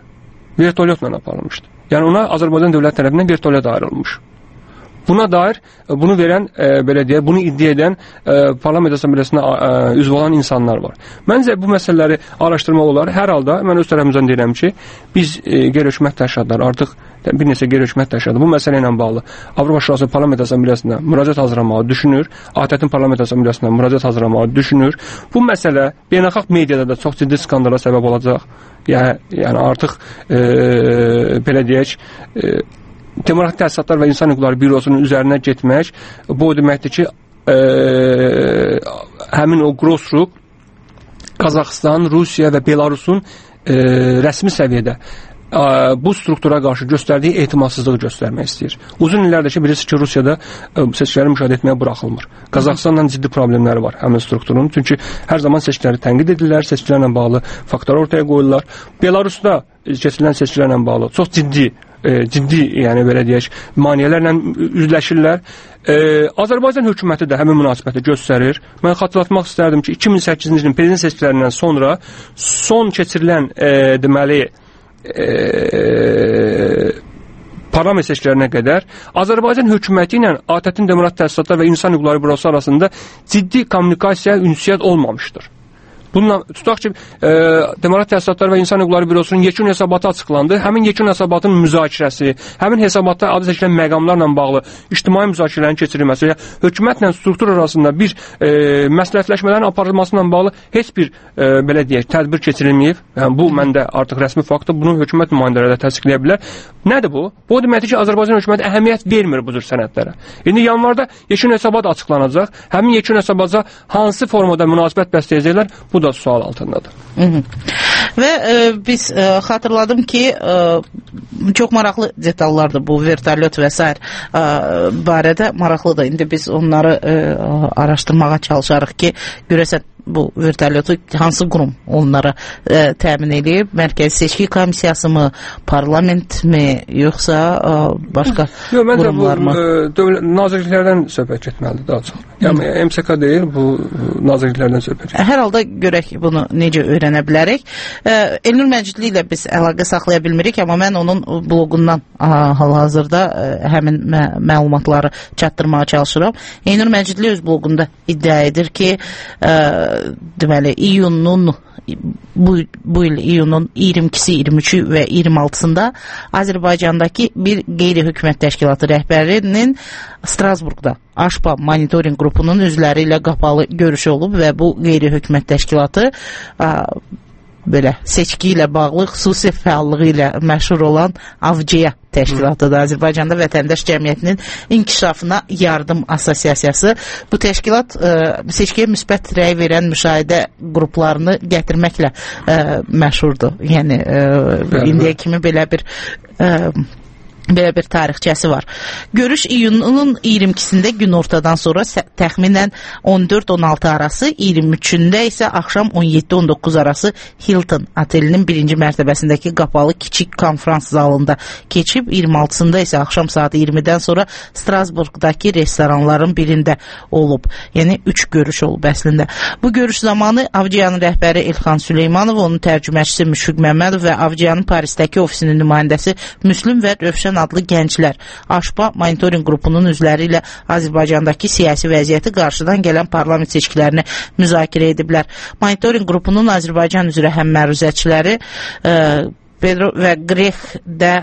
Yəni ona Azərbaycan dövlət tərəfindən vertolyot ayrılmış. Buna dair, bunu verən, belə deyək, bunu iddia edən Parlament Assambleyasinə üzv olan insanlar var. Məncə bu məsələləri araşdırmaq olar. Hər halda mən öz tərəfimizdən deyirəm ki, biz qeyri-hökumət təşkilatları artıq bir neçə qeyri-hökumət təşkilatı bu məsələ ilə bağlı Avropa Şurası Parlament Assambleyasına müraciət hazırlamağı düşünür. ATƏT-in Parlament Assambleyasına müraciət hazırlamağı düşünür. Bu məsələ beynəlxalq mediada da çox ciddi skandala səbəb olacaq. Yəni artıq belə deyək, Demokratik Təsisatlar və İnsan Hüquqları Bürosunun üzərinə getmək, bu o deməkdir ki, həmin o Grossruk Qazaxıstan, Rusiya və Belarusun rəsmi səviyyədə bu struktura qarşı göstərdiyi etimadsızlığı göstərmək istəyir. Uzun illərdir ki, bilirsiniz ki, Rusiyada seçkiləri müşahidə etməyə buraxılmır. Qazaxıstanla ciddi problemləri var həmin strukturun. Çünki hər zaman seçkiləri tənqid edirlər, seçkilərlə bağlı faktlar ortaya qoyurlar. Belarusda keçirilən seçkilərlə bağlı çox ciddi, yəni belə deyək, maneələrlə üzləşirlər. Azərbaycan hökuməti də həmin münasibəti göstərir. Mən xatırlatmaq istərdim ki, 2008-ci ilin prezident seçkilərindən sonra son keçirilən deməli parlament seçkilərinə qədər Azərbaycan hökuməti ilə ATƏT-in Demokratik Təsisatlar və İnsan Hüquqları Bürosu arasında ciddi kommunikasiya, ünsiyyət olmamışdır. Bununla tutaq ki, Demokratik Təsisatlar və İnsan Hüquqları Bürosunun yekun hesabatı açıqlandı. Həmin yekun hesabatın müzakirəsi, həmin hesabatda adı seçilən məqamlarla bağlı ictimai müzakirələrin keçirilməsi, hökumətlə struktur arasında bir məsləhətləşmələrin aparılmasıyla bağlı heç bir belə deyək, tədbir keçirilməyib. Yəni, bu məndə artıq rəsmi faktdır. Bunu hökumət nümayəndələri də təsdiqləyə bilər. Nədir bu? Bu o deməkdir ki, Azərbaycan hökuməti əhəmiyyət vermir bu cür sənədlərə. İndi yanvarda yekun hesabat açıqlanacaq. Həmin yekun hesabata hansı formada münasibət bəsləyəcəklər? Bu da sual altındadır. Və biz xatırladım ki, çox maraqlı detallardır bu vertolyot və s. barədə maraqlıdır. İndi biz onları araşdırmağa çalışarıq ki, görəsən bu vertolyotu hansı qurum onlara təmin edib? Mərkəzi Seçki Komissiyası mı, parlament mi, yoxsa başqa qurumlar mı? Nazirliklərdən söhbət getməlidir daha çox. Yəni MSK deyil, bu nazirliklərdən söhbət getməlidir. Hər halda görək bunu necə öyrənə bilərik. Elnur Məcidli ilə biz əlaqə saxlaya bilmirik, amma mən onun bloqundan hal-hazırda həmin məlumatları çatdırmağa çalışıram. Elnur Məcidli öz bloqunda iddia edir ki, deməli, bu il iyunun 22-si, 23-ü və 26-sında Azərbaycandakı bir qeyri-hökumət təşkilatı rəhbərinin Strasburqda AŞPA monitoring qrupunun üzvləri ilə qapalı görüşü olub və bu qeyri-hökumət təşkilatı belə seçki ilə bağlı xüsusi fəallığı ilə məşhur olan Avciya təşkilatıdır. Azərbaycanda Vətəndaş Cəmiyyətinin İnkişafına Yardım Assosiasiyası. Bu təşkilat seçkiyə müsbət rəy verən müşahidə qruplarını gətirməklə məşhurdur. Yəni indiyə kimi belə bir tarixçəsi var. Görüş iyunun 22-sində günortadan sonra təxminən 14-16 arası, 23-ündə isə axşam 17-19 arası Hilton otelinin birinci mərtəbəsindəki qapalı kiçik konferans zalında keçib, 26-sında isə axşam saat 20-dən sonra Strasburqdakı restoranların birində olub. Yəni 3 görüş olub əslində. Bu görüş zamanı Avciyanın rəhbəri Elxan Süleymanov, onun tərcüməçisi Müşfiq Məmmədov və Avciyanın Parisdəki ofisinin nümayəndəsi Müslüm və Rövşən adlı gənclər AŞPA monitoring qrupunun üzvləri ilə Azərbaycandakı siyasi vəziyyəti, qarşıdan gələn parlament seçkilərini müzakirə ediblər. Monitoring qrupunun Azərbaycan üzrə həmməruzəçiləri Pedro və Grech də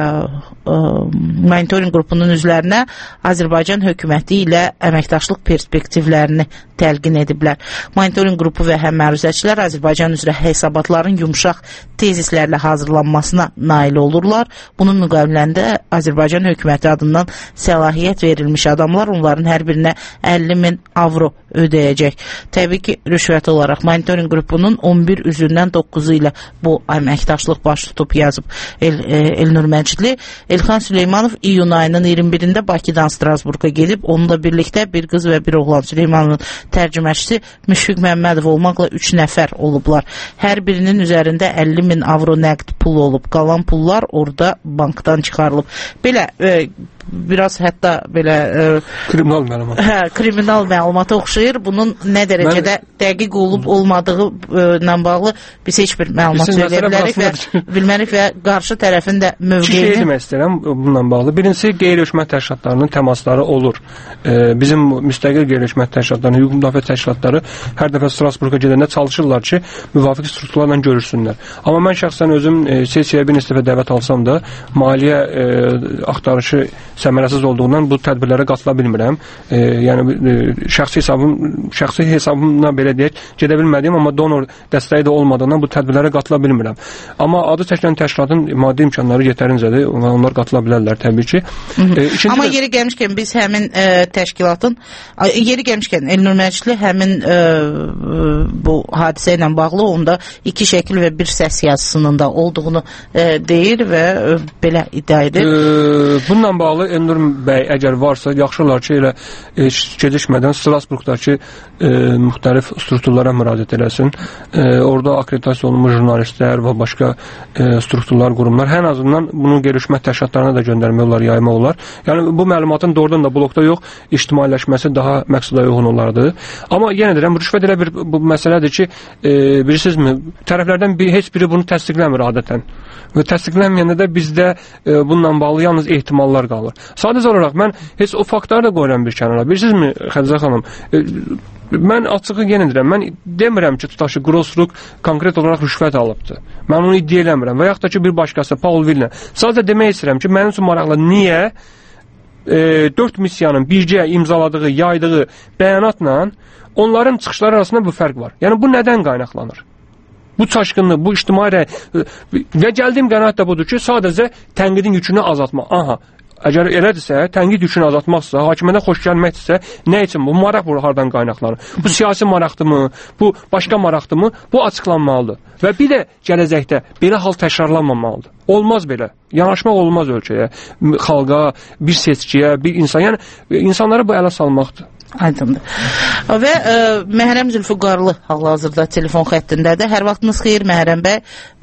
monitoring qrupunun üzvlərinə Azərbaycan hökuməti ilə əməkdaşlıq perspektivlərini təlqin ediblər. Monitoring qrupu və həmməruzəçilər Azərbaycan üzrə hesabatların yumşaq tezislərlə hazırlanmasına nail olurlar. Bunun müqaviləndə Azərbaycan hökuməti adından səlahiyyət verilmiş adamlar onların hər birinə 50.000 avro ödəyəcək. Təbii ki, rüşvət olaraq monitoring qrupunun 11 üzvündən 9-u ilə bu əməkdaşlıq baş tutub, yazıb Elnur Məcidli. Elxan Süleymanov iyun ayının 21-də Bakıdan Strasburqa gedib, onunla birlikdə bir qız və bir oğlan. Süleymanovun tərcüməçisi Müşfiq Məmmədov olmaqla 3 nəfər olublar. Hər birinin üzərində 50.000 avro nəqd pul olub. Qalan pullar orada bankdan çıxarılıb. Belə biraz hətta belə kriminal məlumat. Kriminal məlumata oxşayır. Bunun nə dərəcədə dəqiq olub olmadığı ilə bağlı biz heç bir məlumat söyləyə bilərik və bilmərik və qarşı tərəfin də mövqeyini. Şey demək istəyirəm bununla bağlı. Birincisi, qeyri-hökumət təşkilatlarının təmasları olur. Bizim müstəqil qeyri-hökumət təşkilatlarının, hüquq müdafiə təşkilatları hər dəfə Strasburqa gedəndə çalışırlar ki, müvafiq strukturlarla görüşsünlər. Amma mən şəxsən özüm sessiyaya bir neçə dəfə dəvət alsam da, maliyyə axtarışı səmərəsiz olduğundan bu tədbirlərə qatıla bilmirəm. Yəni şəxsi hesabımla belə deyək, gedə bilmədiyim, amma donor dəstəyi də olmadığından bu tədbirlərə qatıla bilmirəm. Amma adı çəkilən təşkilatın maddi imkanları yetərincədir və onlar qatıla bilərlər təbii ki. Amma yeri gəlmişkən biz həmin təşkilatın, yeri gəlmişkən Elnur Məcidli həmin bu hadisə ilə bağlı onda 2 şəkil və 1 səs yazısının da olduğunu deyir və belə iddia edir. Bununla bağlı Elnur bəy əgər varsa, yaxşı olar ki, elə gecikmədən Strasburqdakı müxtəlif strukturlara müraciət eləsin. Orada akreditasiya olunmuş jurnalistlər və başqa strukturlar, qurumlar, ən azından bunu qeyri-hökumət təşkilatlarına da göndərmək olar, yaymaq olar. Yəni bu məlumatın doğrudan da blokda yox, ictimailəşməsi daha məqsədə uyğun olardı. Amma yenə deyirəm, rüşvət elə bir bu məsələdir ki, bilirsinizmi, tərəflərdən heç biri bunu təsdiqləmir adətən. Və təsdiqlənməyəndə də bizdə bununla bağlı yalnız ehtimallar qalır. Sadəcə olaraq mən heç o faktları da qoyuram bir kənara. Bilirsinizmi, Xədicə xanım, mən açığı yenə deyirəm, mən demirəm ki, tutaq ki, Grossruk konkret olaraq rüşvət alıbdır. Mən onu iddia eləmirəm. Və yaxud da ki, bir başqası, Paul Villen. Sadəcə demək istəyirəm ki, mənim üçün maraqlı niyə 4 missiyanın bircə imzaladığı, yaydığı bəyanatla onların çıxışları arasında bu fərq var. Yəni, bu nədən qaynaqlanır? Bu çaşqınlıq, bu ictimai və gəldiyim qənaət də budur ki, sadəcə tənqidin yükünü azaltmaq. Aha, əgər elədirsə, tənqid yükünü azaltmaqsa, hakimiyyətə xoş gəlməkdirsə, nə üçün bu maraq hardan qaynaqlanır? Bu siyasi maraqdırmı? Bu başqa maraqdırmı? Bu açıqlanmalıdır. Və bir də gələcəkdə belə hal təkrarlanmamalıdır. Olmaz belə. Yanaşmaq olmaz ölkəyə, xalqa, bir seçkiyə, bir insan. Yəni insanları bu ələ salmaqdır. Aydındır. Və Məhrəm Zülfüqarlı hal-hazırda telefon xəttindədir. Hər vaxtınız xeyir Məhrəm bəy.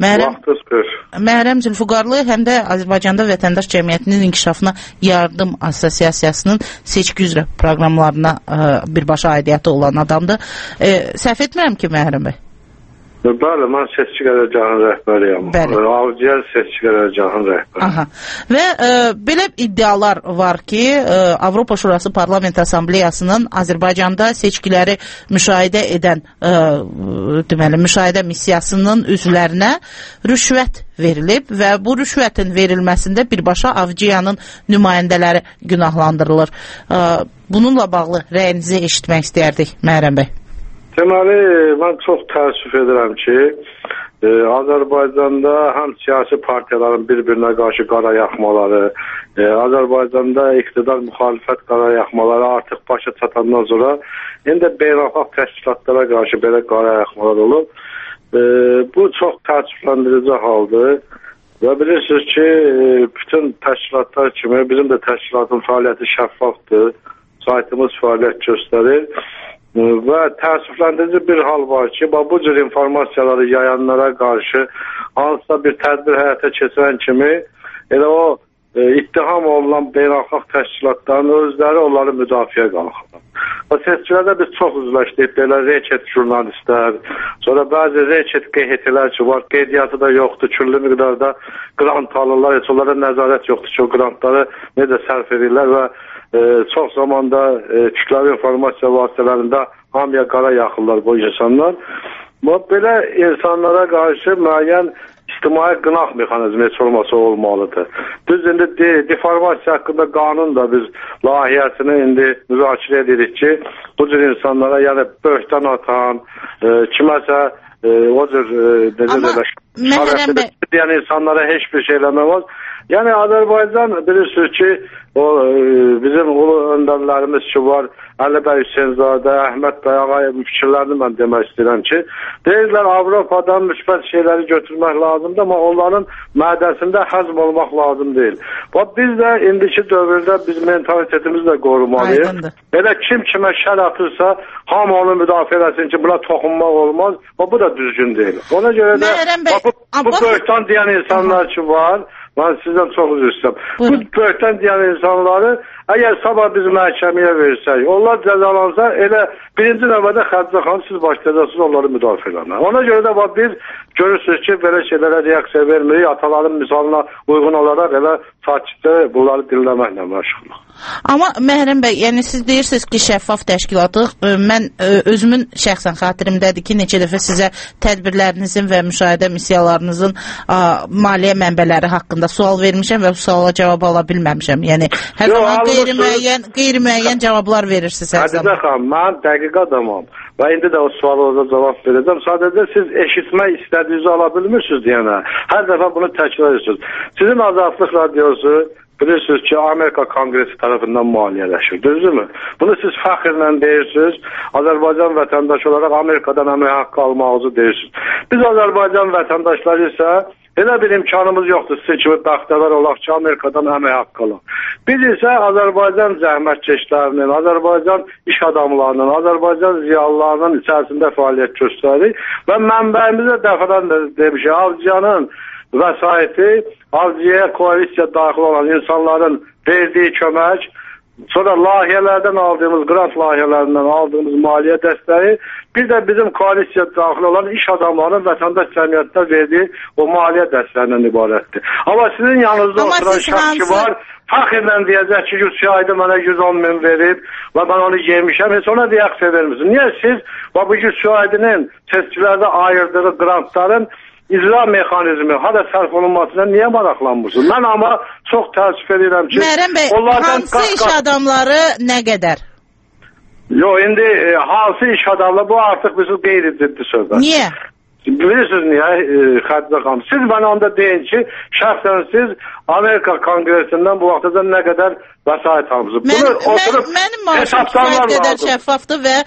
Məhrəm Zülfüqarlı həm də Azərbaycanda Vətəndaş Cəmiyyətinin İnkişafına Yardım Assosiasiyasının seçki üzrə proqramlarına birbaşa aidiyyatı olan adamdır. Səhv etmirəm ki, Məhrəm bəy? Bəli, mən seçki qərargahının rəhbəriyəm. Avciyər seçki qərargahının rəhbəri. Və belə iddialar var ki, Avropa Şurası Parlament Assambleyasının Azərbaycanda seçkiləri müşahidə edən deməli, müşahidə missiyasının üzvlərinə rüşvət verilib və bu rüşvətin verilməsində birbaşa Avciyanın nümayəndələri günahlandırılır. Bununla bağlı rəyinizi eşitmək istəyərdik, Məhrəm bəy. Deməli, mən çox təəssüf edirəm ki, Azərbaycanda həm siyasi partiyaların bir-birinə qarşı qara yaxmaları, Azərbaycanda iqtidar müxalifət qara yaxmaları artıq başa çatandan sonra indi beynəlxalq təşkilatlara qarşı belə qara yaxmalar olub. Bu çox təəssüfləndirici haldır və bilirsiniz ki, bütün təşkilatlar kimi bizim də təşkilatın fəaliyyəti şəffafdır, saytımız fəaliyyət göstərir. Və təəssüfləndirici bir hal var ki, bu cür informasiyaları yayanlara qarşı hansısa bir tədbir həyata keçirən kimi elə o ittiham olunan beynəlxalq təşkilatların özləri onları müdafiə qalxırlar. O seçkilərdə biz çox üzləşdik, belə reket jurnalistlər, sonra bəzi reket QHT-lər ki var, qeydiyyatı da yoxdur, küllü miqdarda qrant alırlar, heç onlara nəzarət yoxdur ki, o qrantları necə sərf edirlər və çox zamanda kütləvi informasiya vasitələrində hamıya qara yaxırlar bu insanlar. Belə insanlara qarşı müəyyən ictimai qınaq mexanizmi heç olmasa olmalıdır. Düz indi deformasiya haqqında qanun da biz layihəsini indi müzakirə edirik ki, bu cür insanlara, yəni böhtan atan, kiməsə o cür deyən insanlara heç bir şey eləməməz. Yəni Azərbaycan bilirsiniz ki, o bizim ulu öndərlərimiz ki var, Əli bəy Hüseynzadə, Əhməd bəy Ağayev fikirlərini mən demək istəyirəm ki, deyirlər Avropadan müsbət şeyləri götürmək lazımdır, amma onların mədəsində həzm olmaq lazım deyil. Biz də indiki dövrdə biz mentalitetimizi də qorumalıyıq. Elə kim kimə şər atırsa, hamı onu müdafiə eləsin ki, buna toxunmaq olmaz, bu da düzgün deyil. Ona görə də bu böhtan deyən insanlar ki var, mən sizdən çox üzr istəyirəm. Bu böhtan deyən insanları əgər sabah biz məhkəməyə versək, onlar cəzalansa, elə birinci növbədə Xədicə xanım siz başlayacaqsınız onları müdafiə eləmək. Ona görə də biz görürsünüz ki, belə şeylərə reaksiya vermirik, ataların misalına uyğun olaraq elə sakitcə bunları dinləməklə məşğuluq. Amma Məhrəm bəy, yəni siz deyirsiniz ki, şəffaf təşkilatıq. Mən özümün şəxsən xatirimdədir ki, neçə dəfə sizə tədbirlərinizin və müşahidə missiyalarınızın maliyyə mənbələri haqqında sual vermişəm və bu suala cavab ala bilməmişəm. Yəni hər zaman qeyri-müəyyən cavablar verirsiniz hər zaman. Xədicə xanım, mən dəqiq adamam və indi də o suala cavab verəcəm. Sadəcə siz eşitmək istədiyinizi ala bilmirsiniz deyənə. Hər dəfə bunu təkrar edirsiniz. Sizin Azadlıq Radiosu bilirsiniz ki, Amerika Kongresi tərəfindən maliyyələşir, düzdürmü? Bunu siz fəxrlə deyirsiniz, Azərbaycan vətəndaşı olaraq Amerikadan əmək haqqı almağınızı deyirsiniz. Biz Azərbaycan vətəndaşları isə elə bir imkanımız yoxdur, sizin kimi bəxtəvər olaq ki, Amerikadan əmək haqqı alaq. Biz isə Azərbaycan zəhmətkeşlərinin, Azərbaycan iş adamlarının, Azərbaycan ziyalılarının içərisində fəaliyyət göstəririk və mənbəyimizə dəfələrlə demişik, Avcıyanın vəsaiti, Avcıya koalisiya daxil olan insanların verdiyi kömək, sonra layihələrdən aldığımız, qrant layihələrindən aldığımız maliyyə dəstəyi, bir də bizim koalisiya daxil olan iş adamlarının vətəndaş cəmiyyətdə verdiyi o maliyyə dəstəyindən ibarətdir. Amma sizin yanınızda oturan şəxs ki var, fəxrlə deyəcək ki, Yusiyaydı mənə 110 min verib və mən onu yemişəm, heç ona reaksiya vermişsiniz. Niyə siz bu Yusiyaydının seçkilərdə ayırdığı qrantların icra mexanizmi, hada sərf olunmasına niyə maraqlanmırsınız? Mən amma çox təəssüf edirəm ki, Məhrəm bəy, hansı iş adamları nə qədər? Yox, indi hansı iş adamları, bu artıq bizim qeyri-ciddi söhbət. Niyə? Bilirsiniz niyə, Xədicə xanım? Siz mənə onda deyin ki, şəxsən siz Amerika Kongresindən bu vaxtaca nə qədər vəsait almışsınız? Mənim maaşım kifayət qədər şəffafdır və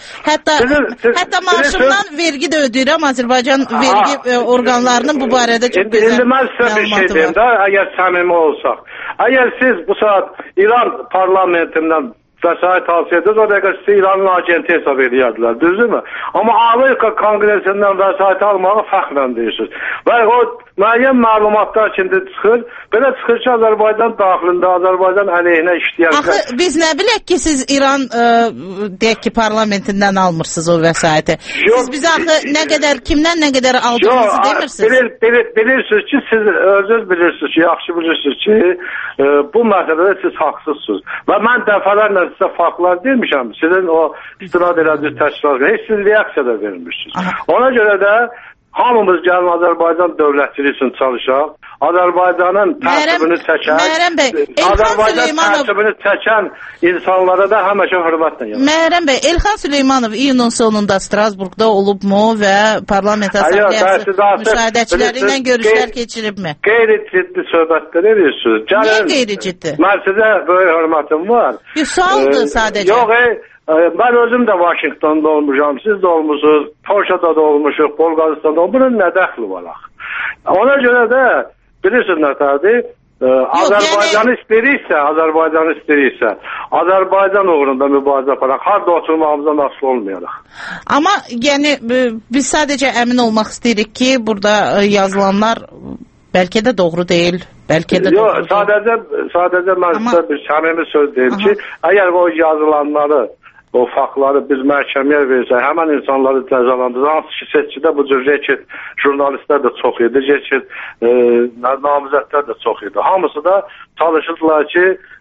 hətta maaşımdan vergi də ödəyirəm. Azərbaycan vergi orqanlarının bu barədə çox gözəl məlumatı var. İndi mən sizə bir şey deyim də, əgər səmimi olsaq. Əgər siz bu saat İran parlamentindən vəsait alsaydınız, o dəqiqə sizə İranın agenti hesab edərdilər, düzdürmü? Amma Amerika Kongresindən vəsait almağı fəxrlə deyirsiniz. Və o müəyyən məlumatlar şimdi çıxır, belə çıxır ki, Azərbaycan daxilində, Azərbaycan əleyhinə işləyər. Axı, biz nə bilək ki, siz İran deyək ki, parlamentindən almırsınız o vəsaiti. Siz bizə axı nə qədər, kimdən nə qədər aldığınızı demirsiniz? Bilirsiniz ki, siz özünüz bilirsiniz ki, yaxşı bilirsiniz ki, bu məsələdə siz haqsızsınız. Və mən dəfələrlə sizə faktlar demişəm, sizin o istinad elədiyi təşkilat, heç siz reaksiya da vermişsiniz. Ona görə də hamımız gəlin Azərbaycan dövlətçiliyi üçün çalışaq. Azərbaycanın tərtibini çəkən insanlara da həmişə hörmətlə yapaq. Məhrəm bəy, Elxan Süleymanov iyunun sonunda Strasburqda olubmu və parlament asambleyası müşahidəçiləri ilə görüşlər keçiribmi? Qeyri-ciddi söhbətlər edirsiniz. Niyə qeyri-ciddi? Mən sizə böyük hörmətim var. Sualdır sadəcə. Yox, ben özüm de Washington'da olmuşam, siz de olmuşsunuz, Polşa'da da olmuşuq, Bolqaristan'da olmuşuq. Bunun nə dəxli var? Ona görə də bilirsiniz nətərdir? Azərbaycanı istəyirsə, Azərbaycan uğrunda mübarizə aparaq, harda oturmağımızdan asılı olmayaraq. Amma yəni biz sadəcə əmin olmaq istəyirik ki, burada yazılanlar bəlkə də doğru deyil, bəlkə də doğru deyil. Sadəcə mən sizə bir səmimi söz deyim ki, əgər o yazılanları, o faktları biz məhkəməyə versək, həmən insanları cəzalandırır. Hansı ki, seçkidə bu cür rekit jurnalistlər də çox idi, rekit namizədlər də çox idi. Hamısı da çalışırdılar ki,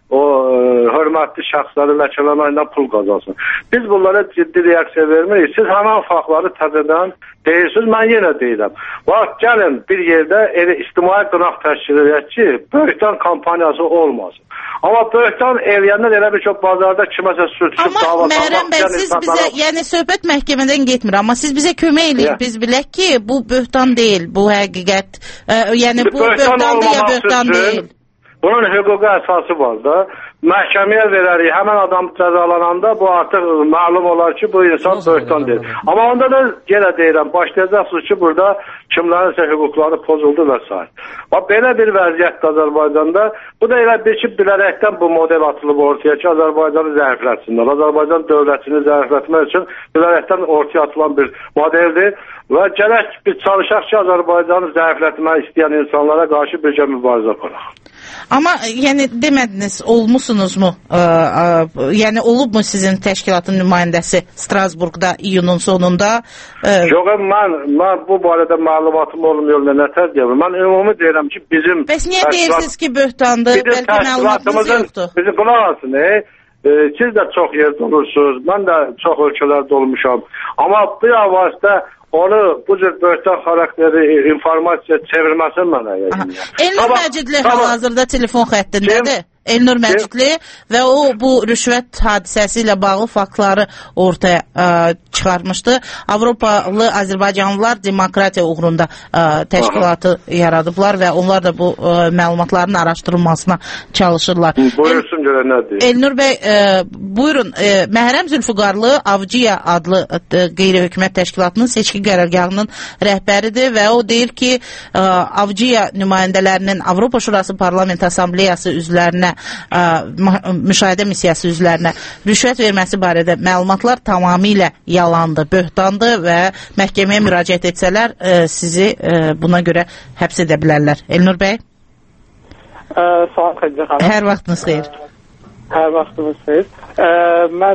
o hörmətli şəxsləri ləkələməklə pul qazansın. Biz bunlara ciddi reaksiya vermirik. Siz həmən faktları təzədən deyirsiniz, mən yenə deyirəm. Bax, gəlin bir yerdə elə ictimai qınaq təşkil edək ki, böhtan kampaniyası olmasın. Amma böhtan eləyənlər elə bir ki, bazarda kiməsə sürtüşüb dava. Amma Məhrəm bəy, siz bizə, yəni söhbət məhkəmədən getmir, amma siz bizə kömək eləyin, biz bilək ki, bu böhtan deyil, bu həqiqət, yəni bu böhtandır ya böhtan deyil. Bunun hüquqi əsası var da. Məhkəməyə verərik, həmən adam cəzalananda bu artıq məlum olar ki, bu insan böhtan deyil. Amma onda da yenə deyirəm, başlayacaqsınız ki, burada kimlərinsə hüquqları pozuldu və s. Belə bir vəziyyətdə Azərbaycanda, bu da elə bir ki, bilərəkdən bu model atılıb ortaya ki, Azərbaycanı zəiflətsinlər. Azərbaycan dövlətini zəiflətmək üçün bilərəkdən ortaya atılan bir modeldir və gərək biz çalışaq ki, Azərbaycanı zəiflətmək istəyən insanlara qarşı bircə mübarizə aparaq. Amma yəni demədiniz, olmusunuzmu? Yəni olubmu sizin təşkilatın nümayəndəsi Strasburqda iyunun sonunda? Yox, mən bu barədə məlumatım olmuyor, nətər deyəm. Mən ümumi deyirəm ki, bizim... Bəs niyə deyirsiniz ki, böhtandır, bəlkə məlumatınız yoxdur? Bizi qulaq alsın, siz də çox yerdə olursunuz, mən də çox ölkələrdə olmuşam. Amma bu avazda onu bu cür böhtan xarakteri informasiya çevirməsin mənə. Elnur Məcidli hal-hazırda telefon xəttindədir. Elnur Məcidli və o bu rüşvət hadisəsi ilə bağlı faktları ortaya çıxarmışdı. Avropalı Azərbaycanlılar Demokratiya uğrunda təşkilatı yaradıblar və onlar da bu məlumatların araşdırılmasına çalışırlar. Buyursun görə nədir? Elnur bəy, buyurun. Məhrəm Zülfüqarlı Avciya adlı qeyri-hökumət təşkilatının seçki qərargahının rəhbəridir və o deyir ki, Avciya nümayəndələrinin Avropa Şurası Parlament Assambleyası üzvlərinə, müşahidə missiyası üzvlərinə rüşvət verməsi barədə məlumatlar tamamilə yalandır, böhtandır və məhkəməyə müraciət etsələr sizi buna görə həbs edə bilərlər. Elnur bəy? Salam Xədicə xanım. Hər vaxtınız xeyir. Hər vaxtınız xeyir. Mən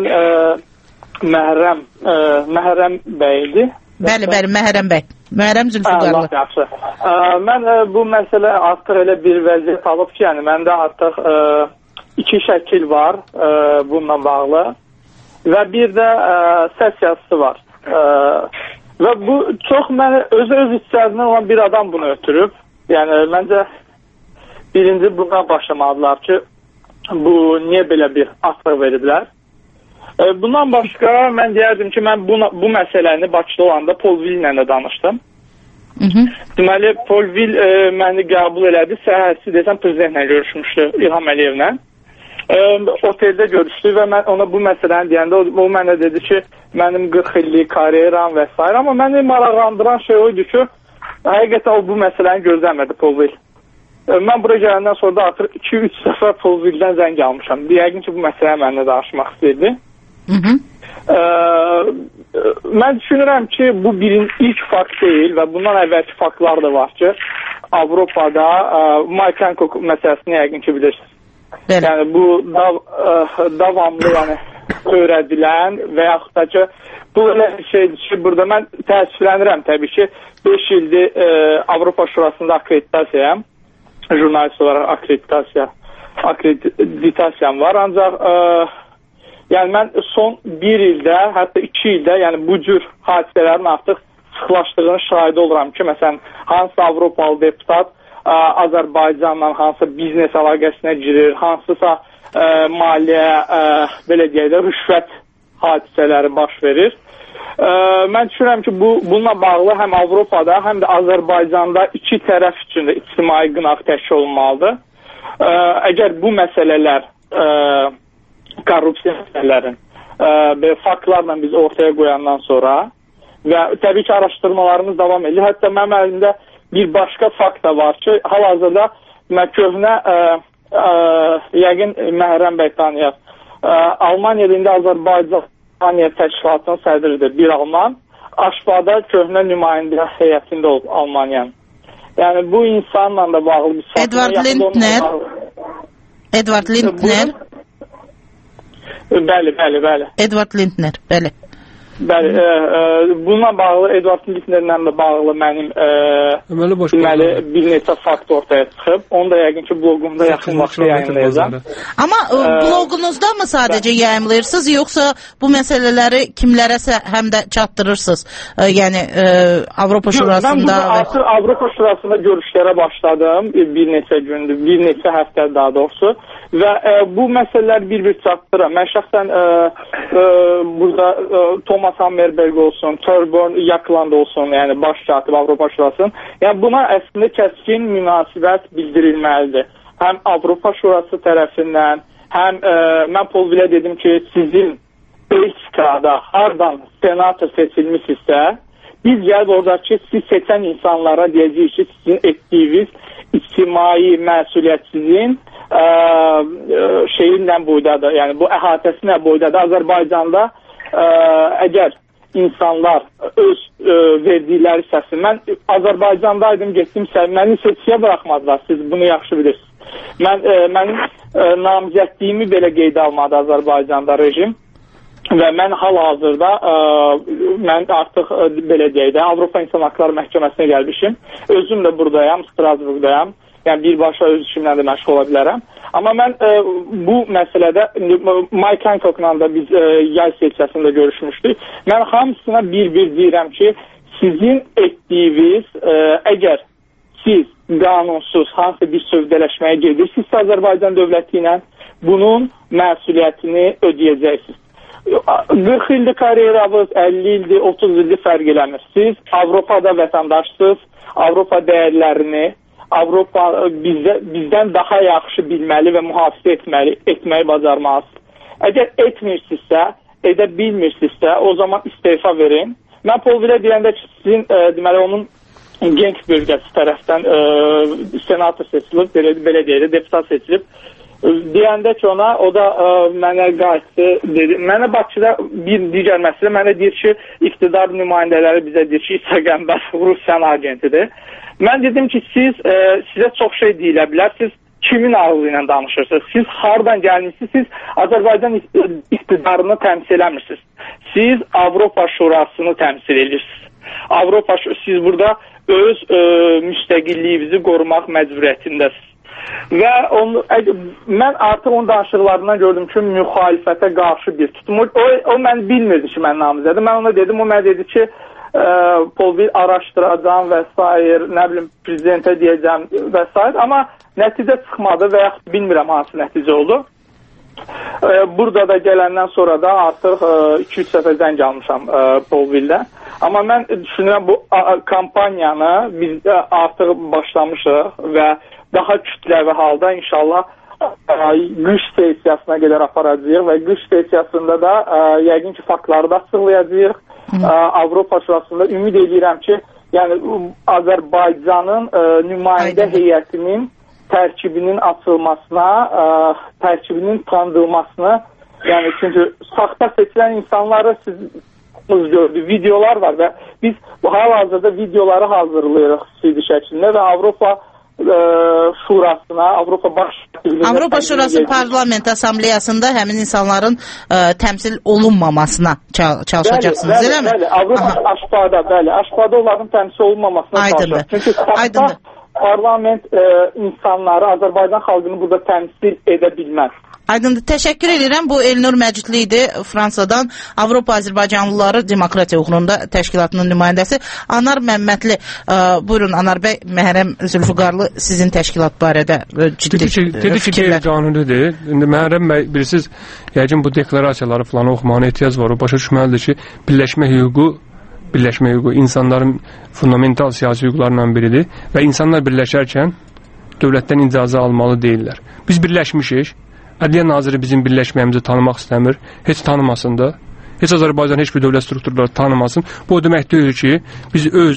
Məhrəm bəydir. Bəli, Məhrəm bəy. Məhrəm Zülfüqarlı. Yaxşı. Mən bu məsələ artıq elə bir vəziyyət alıb ki, yəni məndə artıq iki şəkil var bununla bağlı və bir də səs yazısı var. Və bu çox mənə öz içərisindən olan bir adam bunu ötürüb. Yəni məncə birinci bundan başlamalılar ki, bu niyə belə bir açıq veriblər. Bundan başqa mən deyərdim ki, mən bu məsələni Bakıda olanda Polvil ilə də danışdım. Deməli, Polvil məni qəbul elədi, səhərsi desəm prezidentlə görüşmüşdü, İlham Əliyevlə. Oteldə görüşdü və mən ona bu məsələni deyəndə o mənə dedi ki, mənim 40 illik karyeram və s. Amma məni maraqlandıran şey oydu ki, həqiqətən o bu məsələni gözləmədi Polvil. Mən buraya gələndən sonra da artıq 2-3 səfər Polvildən zəng almışam. Yəqin ki, bu məsələ mənimlə danışmaq istəyirdi. Mən düşünürəm ki, bu ilk fakt deyil və bundan əvvəlki faktlar da var ki, Avropada Maykenko məsələsini yəqin ki, bilirsiniz. Yəni, bu davamlı öyrədilən və yaxud da ki, bu elə şeydir ki, burada mən təəssüflənirəm təbii ki, 5 ildir Avropa Şurasında akreditasiyam, jurnalist olaraq akreditasiyam var, ancaq yəni mən son 1 ildə, hətta 2 ildə, yəni bu cür hadisələrin artıq sıxlaşdığının şahidi oluram ki, məsələn, hansı Avropalı deputat Azərbaycanla hansısa biznes əlaqəsinə girir, hansısa maliyyə, belə deyək də, rüşvət hadisələri baş verir. Mən düşünürəm ki, bununla bağlı həm Avropada, həm də Azərbaycanda iki tərəf üçün də ictimai qınaq təşkil olunmalıdır. Əgər bu məsələlər korrupsiya məsələlərin faktlarla biz ortaya qoyandan sonra və təbii ki, araşdırmalarımız davam edir. Hətta mənim əlimdə bir başqa fakt da var ki, hal-hazırda köhnə yəqin Məhrəm bəy tanıyaq. Almaniyada indi Azərbaycan təşkilatının sədridir bir Alman. Aşbada köhnə nümayəndə heyətində olub Almaniyanın. Yəni bu insanla da bağlı bir fakt. Edward Lindner. Bəli. Edward Lindner, bəli. Bəli, bununla bağlı Edward Militnerlə də bağlı mənim deməli bir neçə fakt ortaya çıxıb. Onu da yəqin ki bloqumda yaxın vaxtda yayınlayacağam. Amma bloqunuzda mı sadəcə yayımlayırsınız, yoxsa bu məsələləri kimlərəsə həm də çatdırırsınız? Yəni Avropa Şurasında mən artıq Avropa Şurasında görüşlərə başladım. Bir neçə gündür, bir neçə həftə daha doğrusu. Və bu məsələlər bir-bir çatdırır. Mən şəxsən burada Thomas Hammerberg olsun, Torbjörn Jagland olsun, yəni baş katib Avropa Şurasının. Yəni buna əslində kəskin münasibət bildirilməlidir. Həm Avropa Şurası tərəfindən, həm mən Polvilə dedim ki, sizin Belçikada hardan senator seçilmişsə, biz gəlib oradakı siz seçən insanlara deyəcəyik ki, sizin etdiyiniz ictimai məsuliyyətsizin şeyinlə boydadır, yəni bu əhatəsinə boydadır. Azərbaycanda əgər insanlar öz verdikləri səsi, mən Azərbaycandaydım, getdim, məni seçkiyə buraxmadılar, siz bunu yaxşı bilirsiniz. Mənim namizədliyimi belə qeydə almadı Azərbaycanda rejim və mən hal-hazırda mən artıq belə deyək də Avropa İnsan Hakları Məhkəməsinə gəlmişim. Özüm də buradayam, Strasburgdayam. Yəni birbaşa öz işimlə də məşğul ola bilərəm. Amma mən bu məsələdə Mike Hancock'la da biz yay seçəsində görüşmüşdük. Mən hamısına bir-bir deyirəm ki, sizin etdiyiniz, əgər siz qanunsuz hansı bir sövdələşməyə gedirsinizsə Azərbaycan dövləti ilə, bunun məsuliyyətini ödəyəcəksiniz. 40 ildir karyeranız, 50 ildir, 30 ildir fərq eləmir. Siz Avropada vətəndaşsınız, Avropa dəyərlərini Avropa bizdən daha yaxşı bilməli və mühafizə etməyi bacarmalısınız. Əgər etmirsinizsə, edə bilmirsinizsə, o zaman istefa verin. Mən Polvilə deyəndə ki, sizin deməli onun Genk bölgəsi tərəfdən senator seçilib, belə deyək, deputat seçilib. Deyəndə ki ona, o da mənə qayıtdı, dedi. Mənə Bakıda bir digər məsələ, mənə deyir ki, iqtidar nümayəndələri bizə deyir ki, İsa Qəmbər Rusiyanın agentidir. Mən dedim ki, sizə çox şey deyilə bilər, siz kimin ağzı ilə danışırsınız, siz hardan gəlmişsiniz, siz Azərbaycan iqtidarını təmsil eləmirsiniz, siz Avropa Şurasını təmsil edirsiniz. Siz burada öz müstəqilliyinizi qorumaq məcburiyyətindəsiniz. Və mən artıq onun danışıqlarından gördüm ki, müxalifətə qarşı bir tutum. O mən bilmirdi ki, mən namizədim. Mən ona dedim, o mənə dedi ki, Polvil araşdıracağım və s. nə bilim, prezidentə deyəcəm və s. Amma nəticə çıxmadı və yaxud bilmirəm hansı nəticə oldu. Burada da gələndən sonra da artıq 2-3 səfər zəng almışam Polvildə. Amma mən düşünürəm bu kampaniyanı biz artıq başlamışıq və daha kütləvi halda inşallah qış sesiyasına qədər aparacağıq və qış sesiyasında da yəqin ki faktları da açıqlayacağıq. Avropa Şurasında ümid edirəm ki, yəni Azərbaycanın nümayəndə heyətinin tərkibinin açılmasına, tərkibinin tanıdılmasına, yəni çünki saxta seçilən insanları siz gördük, videolar var və biz hal-hazırda videoları hazırlayırıq CD şəklində və Avropa Şurasına, Avropa Şurası Parlament Assambleyasında həmin insanların təmsil olunmamasına çalışacaqsınız, eləmi? Bəli, Avropa Aşpada onların təmsil olunmamasına çalışacaq. Çünki saxta parlament insanları, Azərbaycan xalqını burada təmsil edə bilməz. Aydındır. Təşəkkür edirəm. Bu Elnur Məcidli idi Fransadan, Avropa Azərbaycanlıları Demokratiya uğrunda təşkilatının nümayəndəsi. Anar Məmmədli, buyurun Anar bəy, Məhrəm Zülfüqarlı sizin təşkilat barədə ciddi fikirlər. Qanunidir. İndi Məhrəm bəy, bilirsiniz, yəqin bu deklarasiyaları falan oxumağına ehtiyac var. O başa düşməlidir ki, birləşmə hüququ insanların fundamental siyasi hüquqlarından biridir və insanlar birləşərkən dövlətdən icazə almalı deyirlər. Biz birləşmişik. Ədliyyə naziri bizim birləşməyimizi tanımaq istəmir. Heç tanımasın da. Heç Azərbaycan heç bir dövlət strukturları tanımasın. Bu o demək deyil ki, biz öz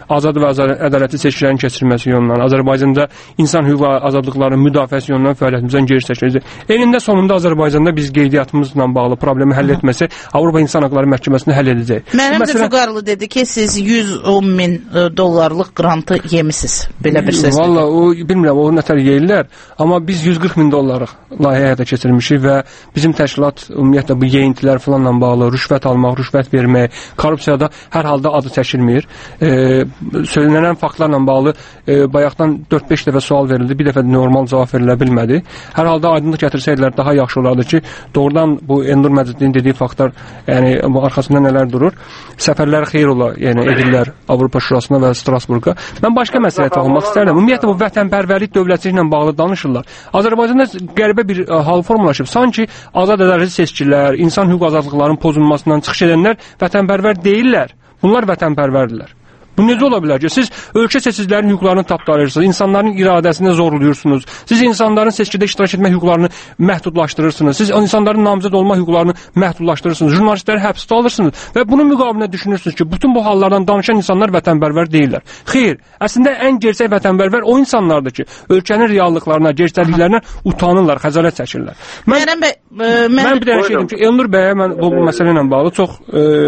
azad və ədalətli seçkilərin keçirilməsi yolundan, Azərbaycanda insan hüquq və azadlıqlarının müdafiəsi yolundan fəaliyyətimizdən geri çəkiləcək. Enində sonunda Azərbaycanda biz qeydiyyatımızla bağlı problemi həll etməsi Avropa İnsan Hüquqları Məhkəməsində həll edəcək. Mənim Vüqarlı dedi ki, siz 110 min dollarlıq grantı yemisiniz. Belə bir söz. Valla o bilmirəm, o nətər yeyirlər, amma biz 140 min dollarlıq layihə həyata keçirmişik və bizim təşkilat ümumiyyətlə bu yeyintilər falanla bağlı rüşvət almaq, rüşvət vermək, korrupsiyada hər halda adı çəkilmir. Söylənən faktlarla bağlı bayaqdan 4-5 dəfə sual verildi, bir dəfə normal cavab verilə bilmədi. Hər halda aydınlıq gətirsəydilər daha yaxşı olardı ki, doğrudan bu Elnur Məcidlinin dediyi faktlar, yəni bu arxasında nələr durur? Səfərlər xeyir ola, yəni edirlər Avropa Şurasına və Strasburqa. Mən başqa məsələyə toxunmaq istərdim. Ümumiyyətlə bu vətənpərvərlik dövlətçiliklə bağlı danışırlar. Azərbaycanda qəribə bir hal formalaşıb. Sanki azad ədalətli seçkilər, insan hüquq azadlıqlarının pozulmasından çıxış edənlər vətənpərvər deyirlər. Bunlar vətənpərvərdirlər. Bu necə ola bilər ki, siz ölkə seçicilərinin hüquqlarını tapdalayırsınız, insanların iradəsini zorluyursunuz, siz insanların seçkidə iştirak etmə hüquqlarını məhdudlaşdırırsınız, siz insanların namizəd olma hüquqlarını məhdudlaşdırırsınız, jurnalistləri həbsdə alırsınız və bunun müqabilində düşünürsünüz ki, bütün bu hallardan danışan insanlar vətənpərvər deyirlər. Xeyr, əslində ən gerçək vətənpərvər o insanlardır ki, ölkənin reallıqlarına, gerçəkliklərinə utanırlar, xəcalət çəkirlər. Mən bir dənə şey dedim ki, Elnur bəyə mən bu məsələ ilə bağlı çox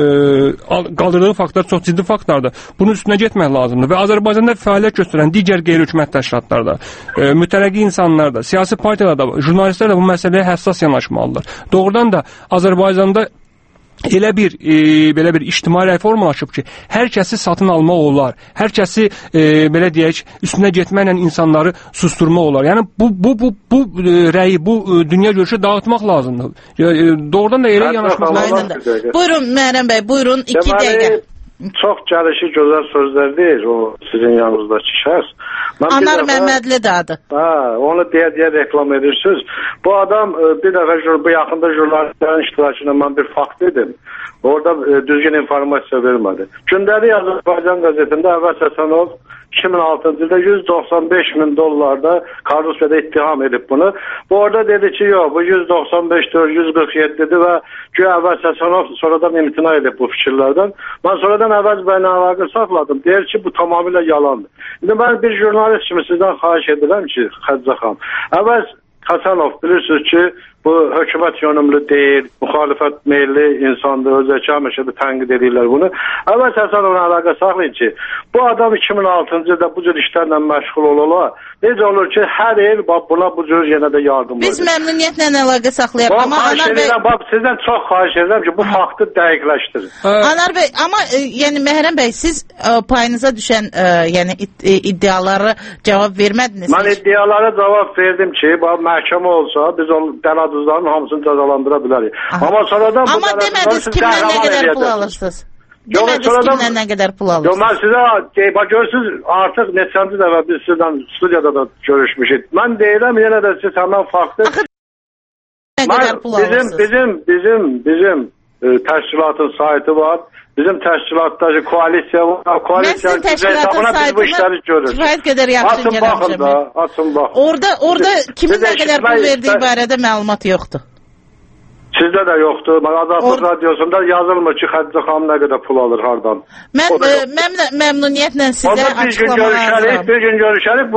qaldırdığı faktlar çox ciddi faktlardır. Bunun üstünə getmək lazımdır və Azərbaycanda fəaliyyət göstərən digər qeyri-hökumət təşkilatlarda, mütərəqqi insanlar da, siyasi partiyalar da, jurnalistlər də bu məsələyə həssas yanaşmalıdır. Doğrudan da Azərbaycanda elə bir belə bir ictimai rəy formalaşıb ki, hər kəsi satın almaq olar, hər kəsi belə deyək, üstünə getməklə insanları susturmaq olar. Yəni bu rəyi, bu dünya görüşü dağıtmaq lazımdır. Doğrudan da elə yanaşmaq lazımdır. Buyurun Məhrəm bəy, buyurun 2 dəqiqə. Çox gəlişi gözəl sözlər deyir o sizin yanınızdakı şəxs. Anar Məmmədli də adı. Onu deyə reklam edirsiniz. Bu adam bir dəfə bu yaxında jurnalistlərin iştirakına mən bir fakt dedim. Orada düzgün informasiya vermədi. Gündəlik Azərbaycan qəzetində Əvəz Həsənov 2006-cı ildə 195 min dollarda korrupsiyada ittiham edib bunu. Bu orada dedi ki, yox, bu 195-dir, 147-dir və güya Əvəz Həsənov sonradan imtina edib bu fikirlərdən. Mən sonradan Əvəz bəylə əlaqə saxladım. Deyir ki, bu tamamilə yalandır. İndi mən bir jurnalist kimi sizdən xahiş edirəm ki, Xəccə xan, Əvəz Həsənov bilirsiniz ki, bu hökumət yönümlü deyil, müxalifət meyilli insandır, özəki həmişə də tənqid edirlər bunu. Əvəz Həsənovla əlaqə saxlayın ki, bu adam 2006-cı ildə bu cür işlərlə məşğul ola, necə olur ki, hər il buna bu cür yenə də yardım edir. Biz məmnuniyyətlə əlaqə saxlayaq. Amma Anar bəy, sizdən çox xahiş edirəm ki, bu faktı dəqiqləşdirin. Anar bəy, amma yəni Məhrəm bəy, siz payınıza düşən yəni iddialara cavab vermədiniz. Mən iddialara cavab verdim ki, məhkəmə olsa biz o dələduzların hamısını cəzalandıra bilərik. Amma sonradan amma demədiniz kimdən nə qədər pul alırsınız? Demədiniz kimdən nə qədər pul alırsınız? Mən sizə, görürsünüz, artıq neçənci dəfə biz sizlə studiyada da görüşmüşük. Mən deyirəm, yenə də siz həmən faktı... Nə qədər pul alırsınız? Bizim təşkilatın saytı var. Bizim təşkilatdakı koalisiya var. Koalisiyanın təşkilatın saytını kifayət qədər yaxşı incələmişəm. Açın baxın. Orada kimin nə qədər pul verdiyi barədə məlumat yoxdur. Sizdə də yoxdur. Azadlıq radiosunda yazılmır ki, Xəccə xanım nə qədər pul alır hardan. Mən məmnuniyyətlə sizə açıqlamalar. Bir gün görüşərik.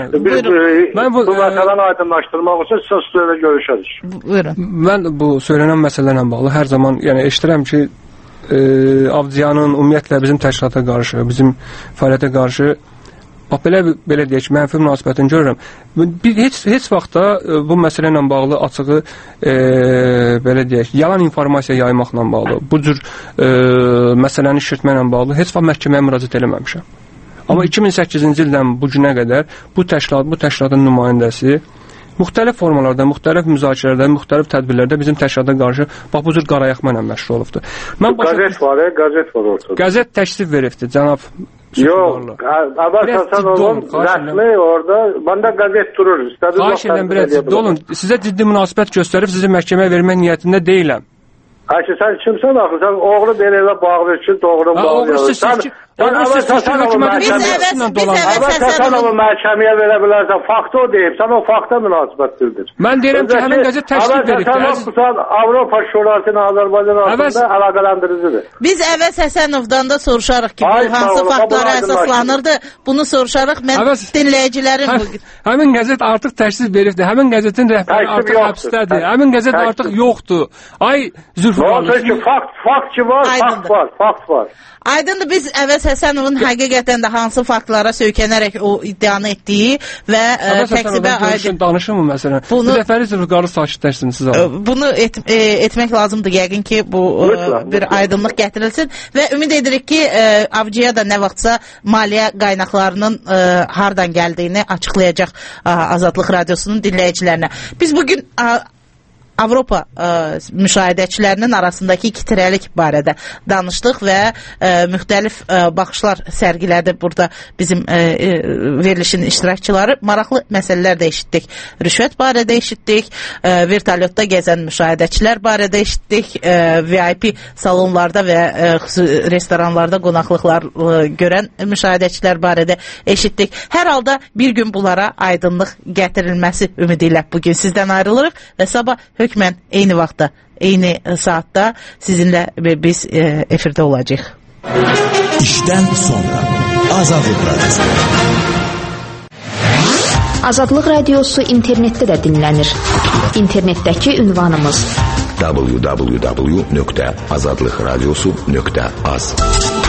Bu məsələni aydınlaşdırmaq üçün sizə stüdiyada görüşərik. Buyurun. Mən bu söylənən məsələlərlə bağlı hər zaman eşidirəm ki, Avciyanın ümumiyyətlə bizim təşkilata qarşı, bizim fəaliyyətə qarşı belə deyək, mənfi münasibətini görürəm. Heç vaxtda bu məsələ ilə bağlı açığı belə deyək, yalan informasiya yaymaqla bağlı, bu cür məsələni şişirtməklə bağlı heç vaxt məhkəməyə müraciət eləməmişəm. Amma 2008-ci ildən bu günə qədər bu təşkilatın nümayəndəsi müxtəlif formalarda, müxtəlif müzakirələrdə, müxtəlif tədbirlərdə bizim təşkilata qarşı bax bu cür qarayaxma ilə məşğul olubdur. Qəzet var ortada. Qəzet təklif veribdi, cənab. Yox, Əvəz Həsənovun rəsmi orada, məndə qəzet durur. Xahiş edirəm, biraz ciddi olun. Sizə ciddi münasibət göstərib sizi məhkəməyə vermək niyyətində deyiləm. Sən kimsən axı? Sən oğlu belə bağlı üçün doğru bağlı. Həsənovu məhkəməyə verə bilərsən, faktı o deyib, sən o fakta münasibət bildir. Mən deyirəm ki, həmin qəzet təklif verib. Avropa Şurasının Azərbaycan arasında əlaqələndiricidir. Biz Əvəz Həsənovdan da soruşarıq ki, bu hansı faktlara əsaslanırdı, bunu soruşarıq. Mən dinləyicilərim... Həmin qəzet artıq təşkil veribdir, həmin qəzetin rəhbəri artıq həbsdədir, həmin qəzet artıq yoxdur. Ay Zülfü Qalın. Fakt ki var, fakt var. Aydındır, biz Əvəz Həsənovun həqiqətən də hansı faktlara söykənərək o iddianı etdiyi və təksibə aydın... Danışır mı məsələn? Bu dəfəli Zülfü Qalı sakitləşsin siz alın. Bunu etmək lazımdır yəqin ki, bu bir aydınlıq gətirilsin və ümid edirik ki, Avcıya da nə vaxtsa maliyyə qaynaqlarının hardan gəldiyini açıqlayacaq Azadlıq Radiosunun dinləyicilərinə. Biz bugün Avropa müşahidəçilərinin arasındakı ikitirəlik barədə danışdıq və müxtəlif baxışlar sərgilədi burada bizim verilişin iştirakçıları. Maraqlı məsələlər də eşitdik. Rüşvət barədə eşitdik, vertolyotda gəzən müşahidəçilər barədə eşitdik, VIP salonlarda və restoranlarda qonaqlıqlar görən müşahidəçilər barədə eşitdik. Hər halda bir gün bunlara aydınlıq gətirilməsi ümidi ilə bugün sizdən ayrılırıq və sabah hökmən eyni vaxtda, eyni saatda sizinlə biz efirdə olacağıq. İşdən sonra Azadlıq Radiosu. Azadlıq Radiosu internetdə də dinlənir. İnternetdəki ünvanımız www.azadlıqradiosu.az